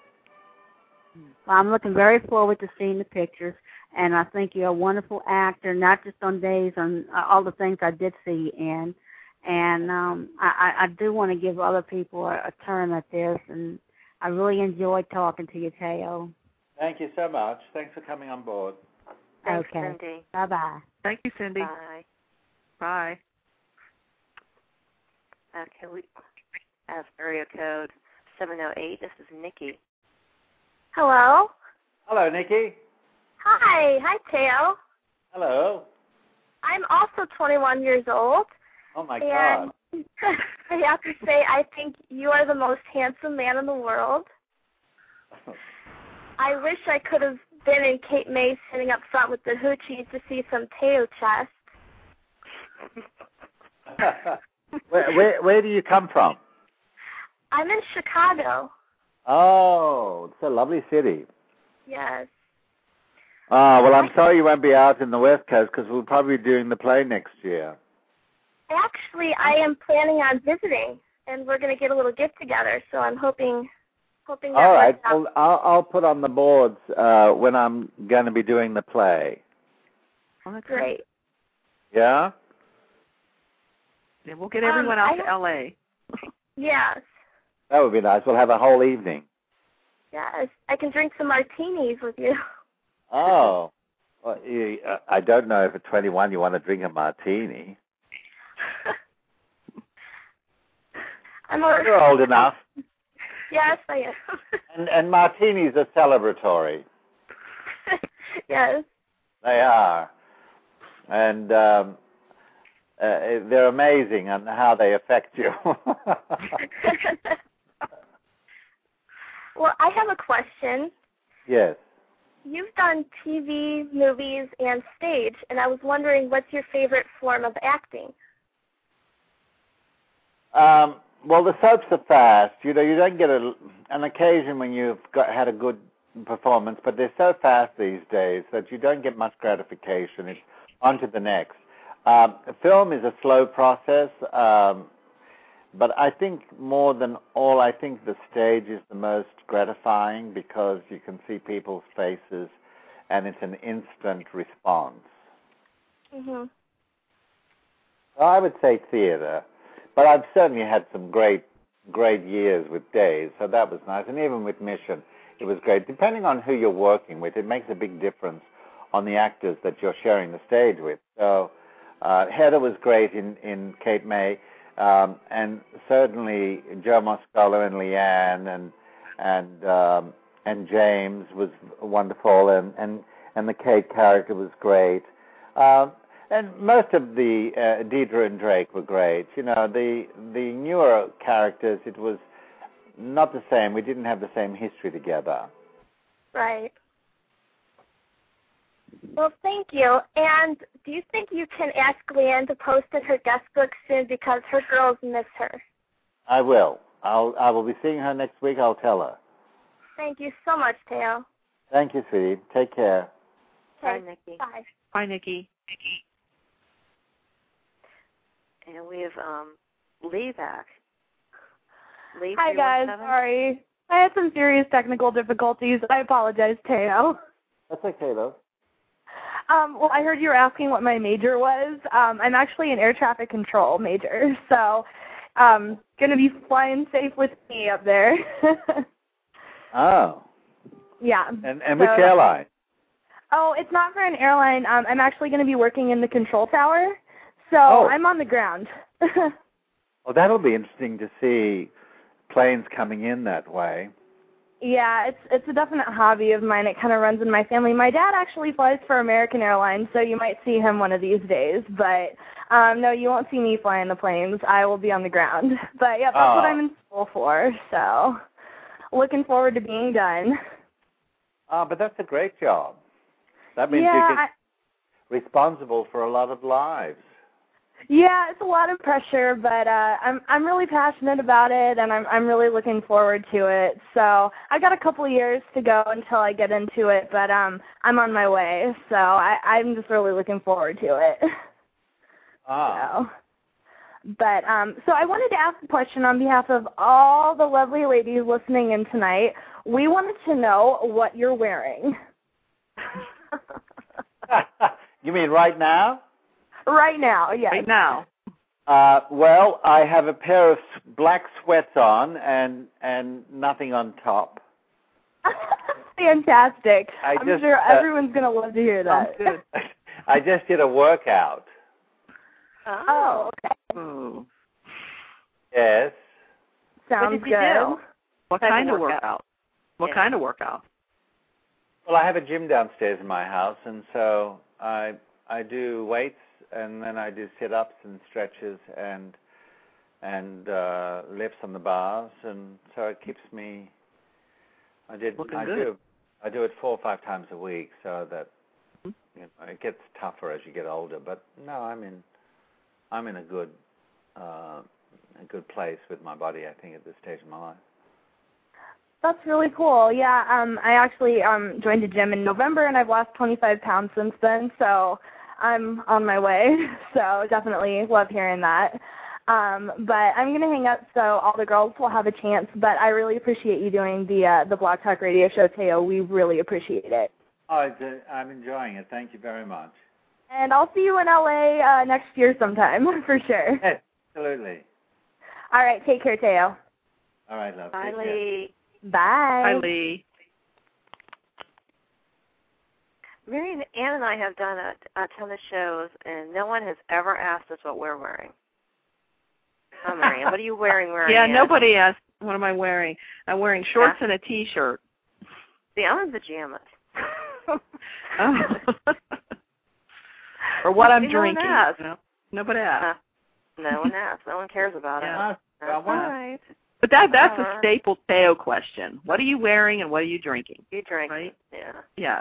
Well, I'm looking very forward to seeing the pictures, and I think you're a wonderful actor, not just on days, on all the things I did see you in. And I do want to give other people a turn at this, and I really enjoyed talking to you, Teo. Thank you so much. Thanks for coming on board. Thanks, okay. Cindy. Bye-bye. Thank you, Cindy. Bye. Bye. Okay, have area code 708. This is Nikki. Hello. Hello, Nikki. Hi. Hi, Teo. Hello. I'm also 21 years old. Oh, my God. I have to say, I think you are the most handsome man in the world. I wish I could have been in Cape May sitting up front with the hoochies to see some Teo chest. Where do you come from? I'm in Chicago. Oh, it's a lovely city. Yes. Well, I'm sorry you won't be out in the West Coast because we'll probably be doing the play next year. Actually, I am planning on visiting, and we're going to get a little get together. So I'm hoping that. All right. Well, I'll put on the boards when I'm going to be doing the play. Great. Yeah. Yeah, we'll get everyone out to L.A. Yes. That would be nice. We'll have a whole evening. Yes. I can drink some martinis with you. Oh. Well, I don't know if at 21 you want to drink a martini. You're old enough. Yes, I am. And martinis are celebratory. Yes. They are. And they're amazing on how they affect you. Well, I have a question. Yes. You've done TV, movies, and stage, and I was wondering what's your favorite form of acting? Well, the soaps are fast. You know, you don't get an occasion when you've had a good performance, but they're so fast these days that you don't get much gratification. It's on to the next. Film is a slow process, but I think more than all, I think the stage is the most gratifying because you can see people's faces and it's an instant response. Mm-hmm. Well, I would say theater, but I've certainly had some great years with Days, so that was nice. And even with Mission, it was great. Depending on who you're working with, it makes a big difference on the actors that you're sharing the stage with. So Heather was great in Cape May, and certainly Joe Moscolo and Leanne and James was wonderful, and the Kate character was great. And most of the Deidre and Drake were great. You know, the newer characters, it was not the same. We didn't have the same history together. Right. Well, thank you. And do you think you can ask Leanne to post in her guest book soon because her girls miss her? I will. I will be seeing her next week. I'll tell her. Thank you so much, Teo. Thank you, sweetie. Take care. Bye, Nikki. Bye. Bye, Nikki. And we have Lee back. Lee, hi, guys. Sorry. I had some serious technical difficulties. I apologize, Teo. That's okay, though. Well, I heard you were asking what my major was. I'm actually an air traffic control major, so going to be flying safe with me up there. Oh. Yeah. And which airline? Oh, it's not for an airline. I'm actually going to be working in the control tower, so I'm on the ground. Well, that'll be interesting to see planes coming in that way. Yeah, it's a definite hobby of mine. It kind of runs in my family. My dad actually flies for American Airlines, so you might see him one of these days. But no, you won't see me flying the planes. I will be on the ground. But yeah, that's what I'm in school for. So looking forward to being done. But that's a great job. That means you get responsible for a lot of lives. Yeah, it's a lot of pressure, but I'm really passionate about it, and I'm really looking forward to it. So I've got a couple of years to go until I get into it, but I'm on my way. So I'm just really looking forward to it. So I wanted to ask a question on behalf of all the lovely ladies listening in tonight. We wanted to know what you're wearing. You mean right now? Right now, yes. Right now. Well, I have a pair of black sweats on and nothing on top. Fantastic. I'm sure everyone's going to love to hear that. Good. I just did a workout. Oh, okay. Oh. Yes. Sounds what did you good. do? What kind of workout? What kind of workout? Well, I have a gym downstairs in my house, and so I do weights, and then I do sit-ups and stretches and lifts on the bars, and so it keeps me. I do it 4 or 5 times a week, so that it gets tougher as you get older. But no, I'm in a good place with my body, I think, at this stage of my life. That's really cool. Yeah, I actually joined a gym in November, and I've lost 25 pounds since then, so I'm on my way. So definitely love hearing that. But I'm going to hang up so all the girls will have a chance, but I really appreciate you doing the Blog Talk Radio show, Teo. We really appreciate it. Oh, I'm enjoying it. Thank you very much. And I'll see you in LA next year sometime, for sure. Yes, absolutely. All right, take care, Teo. All right, love. Bye, Lee. Bye. Bye, Lee. Marianne, Ann and I have done a ton of shows, and no one has ever asked us what we're wearing. Oh, Marianne, what are you wearing? Yeah, Ann? nobody asked, what am I wearing? I'm wearing shorts and a T-shirt. See, I'm in pajamas. Oh. Or what I'm no drinking. One asked. No, nobody asked. No one asked. No one cares about it. That's all right. But that's a staple Teo question. What are you wearing and what are you drinking? You drink, right? Yeah.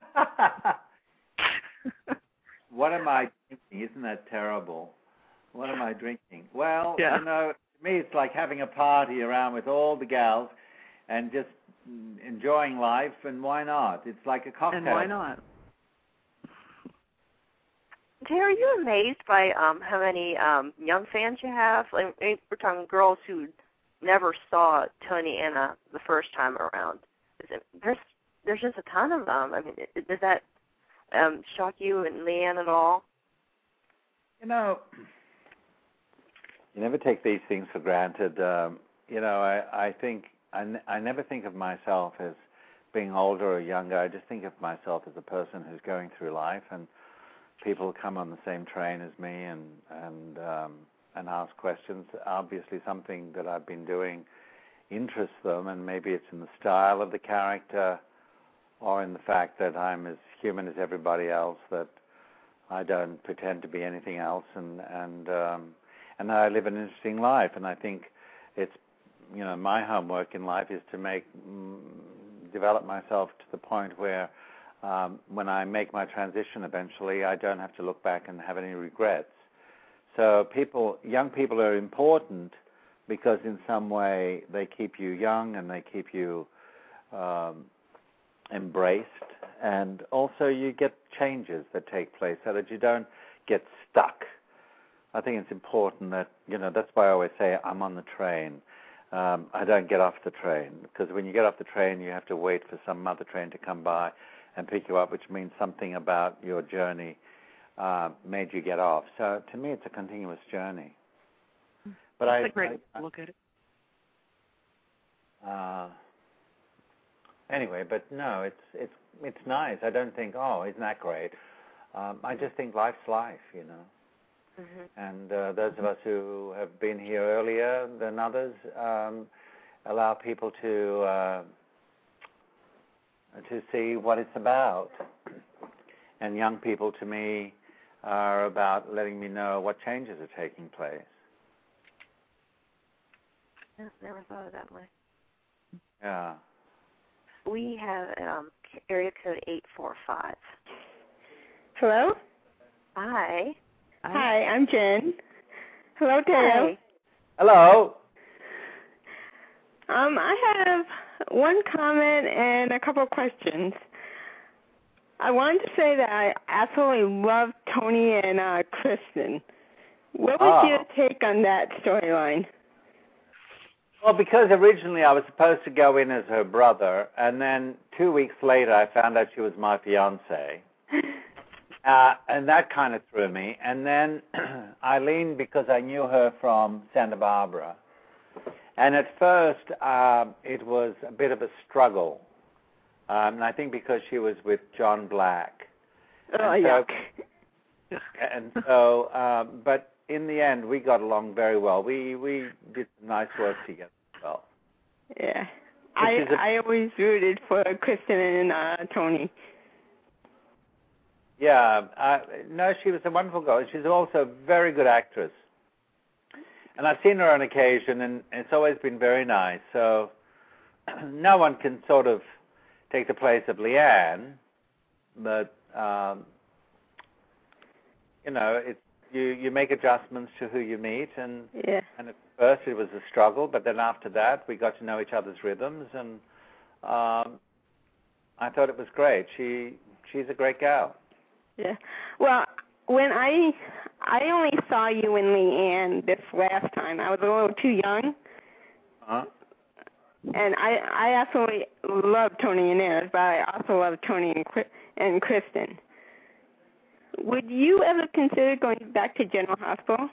What am I drinking? Isn't that terrible? What am I drinking? Well, to me it's like having a party around with all the gals and just enjoying life, and why not? It's like a cocktail. And why not? Jay, are you amazed by how many young fans you have? Like, we're talking girls who never saw Tony Anna the first time around. There's just a ton of them. I mean, does that shock you and Leanne at all? You never take these things for granted. I think I never think of myself as being older or younger. I just think of myself as a person who's going through life, and people come on the same train as me and ask questions. Obviously, something that I've been doing interests them, and maybe it's in the style of the character or in the fact that I'm as human as everybody else, that I don't pretend to be anything else, and that I live an interesting life. And I think it's, my homework in life is to develop myself to the point where when I make my transition eventually, I don't have to look back and have any regrets. So young people are important because in some way they keep you young and they keep you embraced, and also you get changes that take place so that you don't get stuck. I think it's important that, that's why I always say I'm on the train. I don't get off the train, because when you get off the train, you have to wait for some other train to come by and pick you up, which means something about your journey made you get off. So to me, it's a continuous journey. But That's a great look at it. Anyway, but no, it's nice. I don't think, isn't that great? I just think life's life, Mm-hmm. And those of us who have been here earlier than others allow people to see what it's about. And young people, to me, are about letting me know what changes are taking place. Yeah, never thought of it that way. Yeah. We have area code 845. Hello? Hi. Hi, I'm Jen. Hello, Teo. Hi. Hello. I have one comment and a couple of questions. I wanted to say that I absolutely love Tony and Kristen. What was your take on that storyline? Well, because originally I was supposed to go in as her brother, and then 2 weeks later I found out she was my fiancée. And that kind of threw me. And then Eileen, because I knew her from Santa Barbara. And at first, it was a bit of a struggle. And I think because she was with John Black. Yuck. And so, but in the end, we got along very well. We did some nice work together. well. Yeah. I always rooted for Kristen and Tony. Yeah. No, she was a wonderful girl. She's also a very good actress. And I've seen her on occasion, and it's always been very nice. So no one can sort of take the place of Leanne, but, you make adjustments to who you meet, and at first it was a struggle, but then after that we got to know each other's rhythms, and I thought it was great. She's a great gal. Yeah. Well, when I only saw you in Leanne this last time, I was a little too young. Uh-huh. And I absolutely love Tony and Inez, but I also love Tony and Kristen. Would you ever consider going back to General Hospital?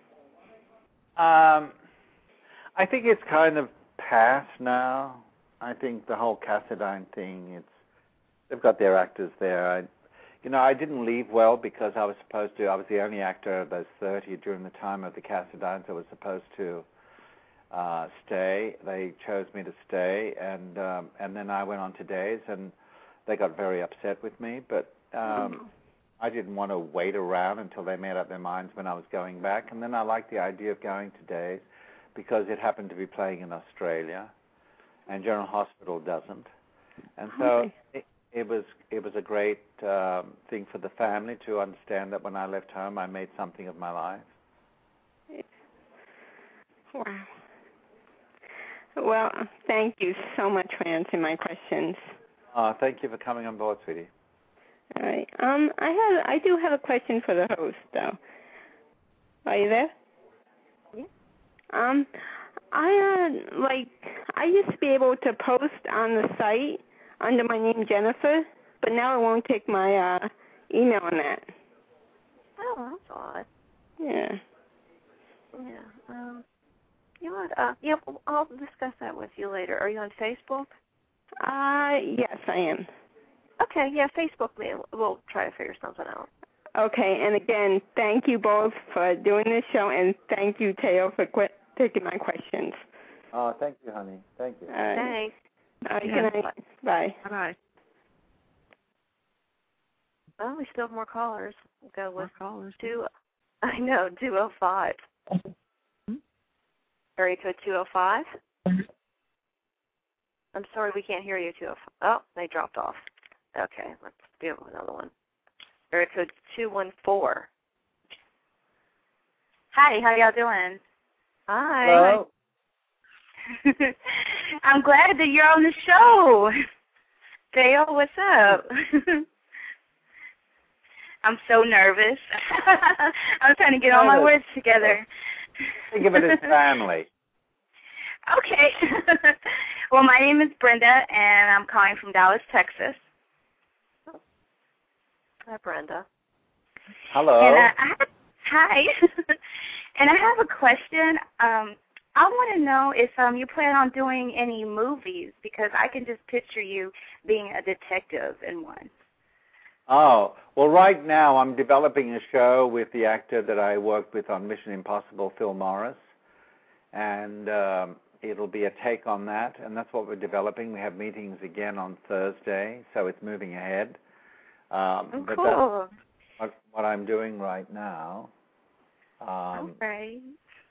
I think it's kind of past now. I think the whole Cassadine thing, they've got their actors there. I didn't leave well because I was the only actor of those 30 during the time of the Cassadines. I was supposed to stay. They chose me to stay, and then I went on to Days, and they got very upset with me, but I didn't want to wait around until they made up their minds when I was going back. And then I liked the idea of going to Days because it happened to be playing in Australia, and General Hospital doesn't. And so it was a great thing for the family to understand that when I left home, I made something of my life. Wow. Well, thank you so much for answering my questions. Thank you for coming on board, sweetie. All right. I do have a question for the host, though. Are you there? Yeah. I used to be able to post on the site under my name Jennifer, but now it won't take my email on that. Oh, that's odd. Yeah. Yeah. You know what? I'll discuss that with you later. Are you on Facebook? Yes, I am. Okay, yeah, Facebook me. We'll try to figure something out. Okay, and again, thank you both for doing this show, and thank you, Teo, for taking my questions. Thank you, honey. Thank you. Thanks. Good night. Bye. Bye-bye. Well, we still have more callers. We'll go with callers. 205. Area code 205. I'm sorry, we can't hear you, 205. Oh, they dropped off. Okay, let's do another one. Area code 214. Hi, how y'all doing? Hi. Hello. I'm glad that you're on the show. Dale, what's up? I'm so nervous. I'm trying to get all my words together. Think of it as family. Okay. Well, my name is Brenda, and I'm calling from Dallas, Texas. Hi, Brenda. Hello. And, hi. And I have a question. I want to know if you plan on doing any movies, because I can just picture you being a detective in one. Oh, well, right now I'm developing a show with the actor that I worked with on Mission Impossible, Phil Morris, and it'll be a take on that, and that's what we're developing. We have meetings again on Thursday, so it's moving ahead. But cool. That's what I'm doing right now. All right.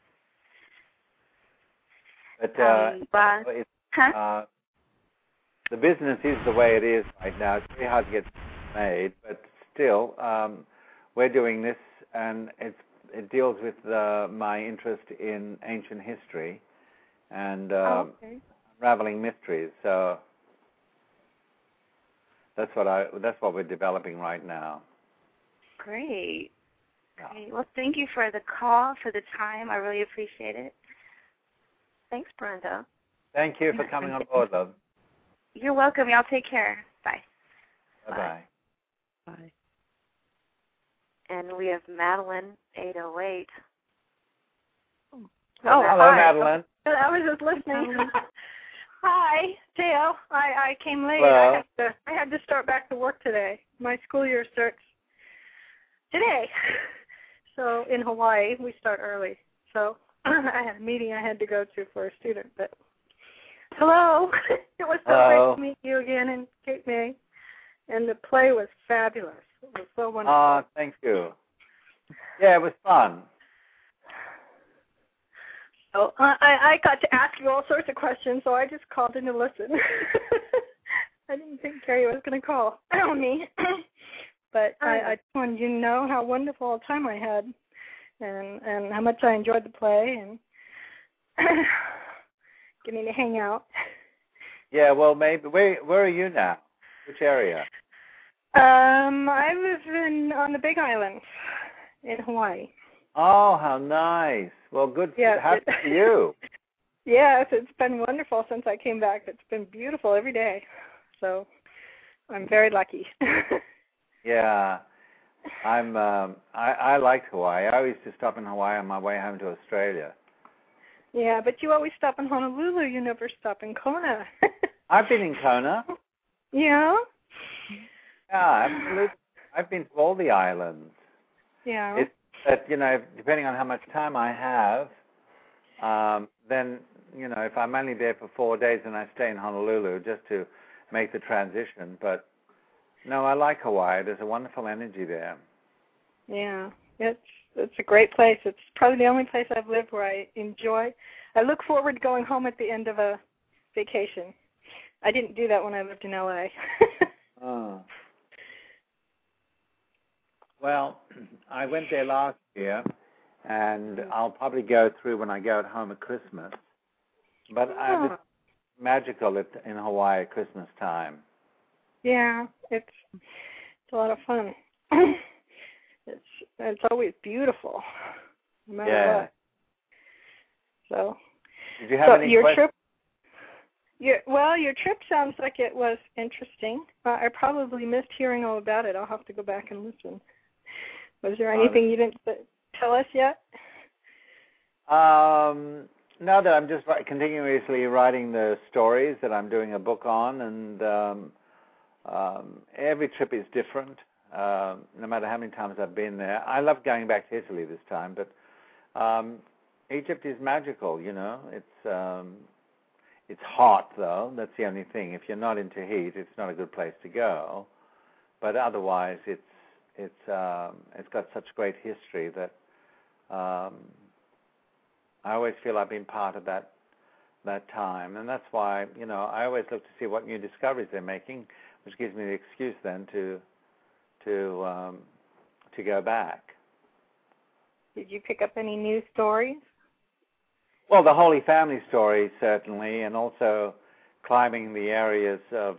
But the business is the way it is right now. It's very hard to get made, but still, we're doing this, and it deals with my interest in ancient history and unraveling mysteries. So that's what we're developing right now. Great. Great. Well, thank you for the call, for the time. I really appreciate it. Thanks, Brenda. Thank you for coming on board, love. You're welcome. Y'all take care. Bye. Bye-bye. Bye. And we have Madeline, 808. Oh, hello, Madeline. I was just listening. Hi, Dale. I came late. Hello. I had to start back to work today. My school year starts today. So in Hawaii, we start early. So I had a meeting I had to go to for a student. But hello, it was so Hello. great to meet you again in Cape May, and the play was fabulous. It was so wonderful. Thank you. Yeah, it was fun. So I got to ask you all sorts of questions, so I just called in to listen. I didn't think Carrie was going to call on me, but I just wanted you to know how wonderful a time I had, and how much I enjoyed the play, and getting to hang out. Yeah, well, maybe. Where are you now? Which area? I live on the Big Island in Hawaii. Oh, how nice. Well, good. Yes, Happy for you. Yes, it's been wonderful since I came back. It's been beautiful every day. So I'm very lucky. Yeah. I liked Hawaii. I used to stop in Hawaii on my way home to Australia. Yeah, but you always stop in Honolulu. You never stop in Kona. I've been in Kona. Yeah? Yeah, absolutely. I've been to all the islands. Yeah. It's that, depending on how much time I have, then, if I'm only there for 4 days, then I stay in Honolulu just to make the transition. But, no, I like Hawaii. There's a wonderful energy there. Yeah, it's a great place. It's probably the only place I've lived where I enjoy. I look forward to going home at the end of a vacation. I didn't do that when I lived in L.A. Oh. Well, I went there last year, and I'll probably go through when I go at home at Christmas. But it's magical in Hawaii at Christmas time. Yeah, it's a lot of fun. It's always beautiful, no matter what. So, did you have any your questions? trip? Your trip sounds like it was interesting. I probably missed hearing all about it. I'll have to go back and listen. Was there anything you didn't tell us yet? No, that I'm just continuously writing the stories that I'm doing a book on, and every trip is different, no matter how many times I've been there. I love going back to Italy this time, but Egypt is magical, It's hot, though. That's the only thing. If you're not into heat, it's not a good place to go. But otherwise, it's got such great history that I always feel I've been part of that time, and that's why I always look to see what new discoveries they're making, which gives me the excuse then to go back. Did you pick up any new stories? Well, the Holy Family story certainly, and also climbing the areas of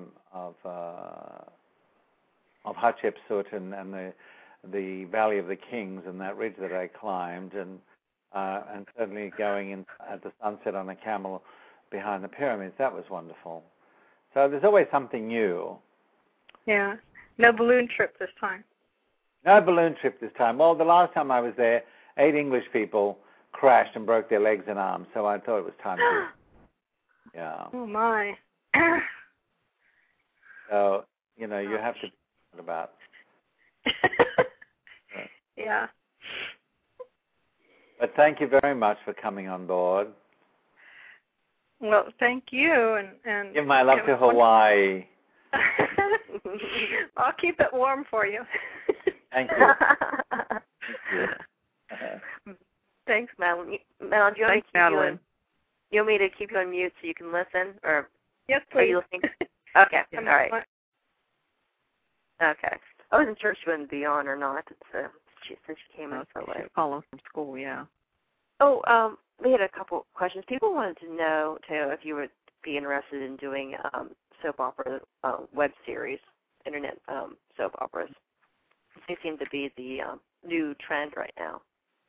Hatshepsut and the Valley of the Kings and that ridge that I climbed, and certainly going in at the sunset on a camel behind the pyramids. That was wonderful. So there's always something new. Yeah. No balloon trip this time. No balloon trip this time. Well, the last time I was there, 8 English people crashed and broke their legs and arms, so I thought it was time to. Yeah. Oh my. So you have to think about. Yeah. But thank you very much for coming on board. Well, thank you, and give my love to Hawaii. I'll keep it warm for you. Thank you. Thanks, Madeline. Madeline, do you want Madeline. You want me to keep you on mute so you can listen, or yes, please. Are you listening? Okay, all right. Okay, I wasn't sure if she wouldn't be on or not. Since she came in so late. Calling from school, yeah. Oh, we had a couple questions. People wanted to know, Teo, if you would be interested in doing soap opera web series, internet soap operas. They seem to be the new trend right now.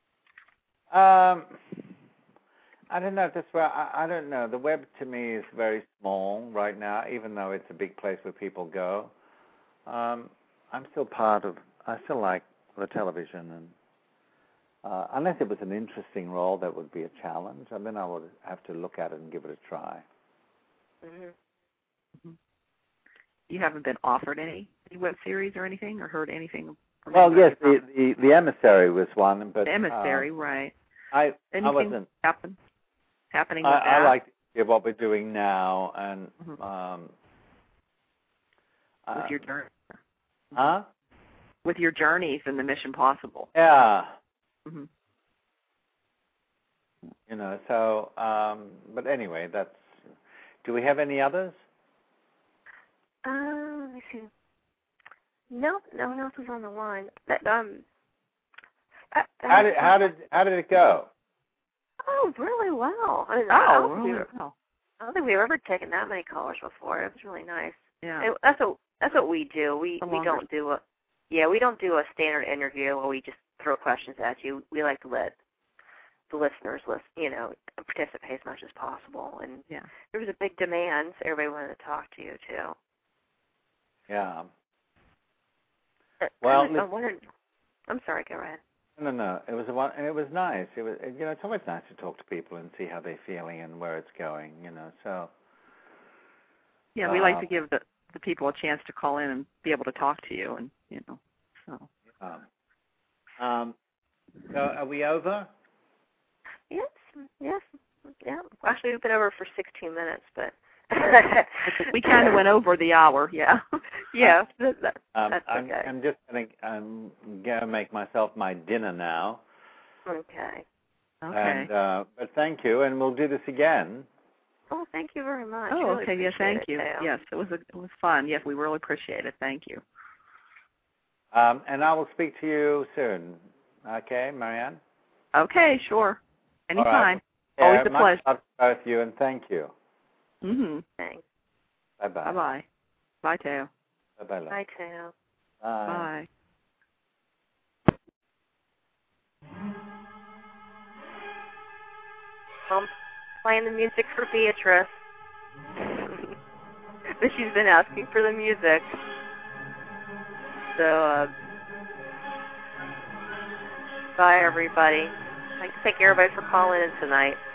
I don't know if that's where I don't know. The web to me is very small right now, even though it's a big place where people go. I'm still I still like the television, and unless it was an interesting role that would be a challenge, and then I would have to look at it and give it a try. Mm-hmm. Mm-hmm. You haven't been offered any web series or anything, or heard anything from Well, yes, the Emissary was one, but the Emissary, right? I Anything wasn't happening with that? I like what we're doing now, and with your journey. Huh? With your journeys in the Mission Possible. Yeah. Mm-hmm. You know, so, but anyway, that's. Do we have any others? Let me see. No one else is on the line. But, how did it go? Oh, really well. I mean, really well. I don't think we've ever taken that many callers before. It was really nice. Yeah. That's what we do. We don't do a standard interview where we just throw questions at you. We like to let the listeners participate as much as possible. And there was a big demand, so everybody wanted to talk to you too. Yeah. Well, I'm sorry. Go ahead. No. It was nice. It was, it's always nice to talk to people and see how they're feeling and where it's going. So. Yeah, we like to give the people a chance to call in and be able to talk to you, and so. So are we over? Yes. Yeah. Actually, we've been over for 16 minutes, but we kind of went over the hour. Yeah. Yeah. That's okay. I'm just gonna make myself my dinner now. Okay. And but thank you, and we'll do this again. Oh, thank you very much. Oh, really okay. Yes, thank you. Too. Yes, it was fun. Yes, we really appreciate it. Thank you. And I will speak to you soon. Okay, Marianne? Okay, sure. Anytime. Right. Always a pleasure. Much love to both you, and thank you. Mm-hmm. Thanks. Bye-bye. Bye-bye. Bye, Teo. Bye-bye. Bye, Teo. Bye. I'm playing the music for Beatrice. But she's been asking for the music. So, bye, everybody. I'd like to thank everybody for calling in tonight.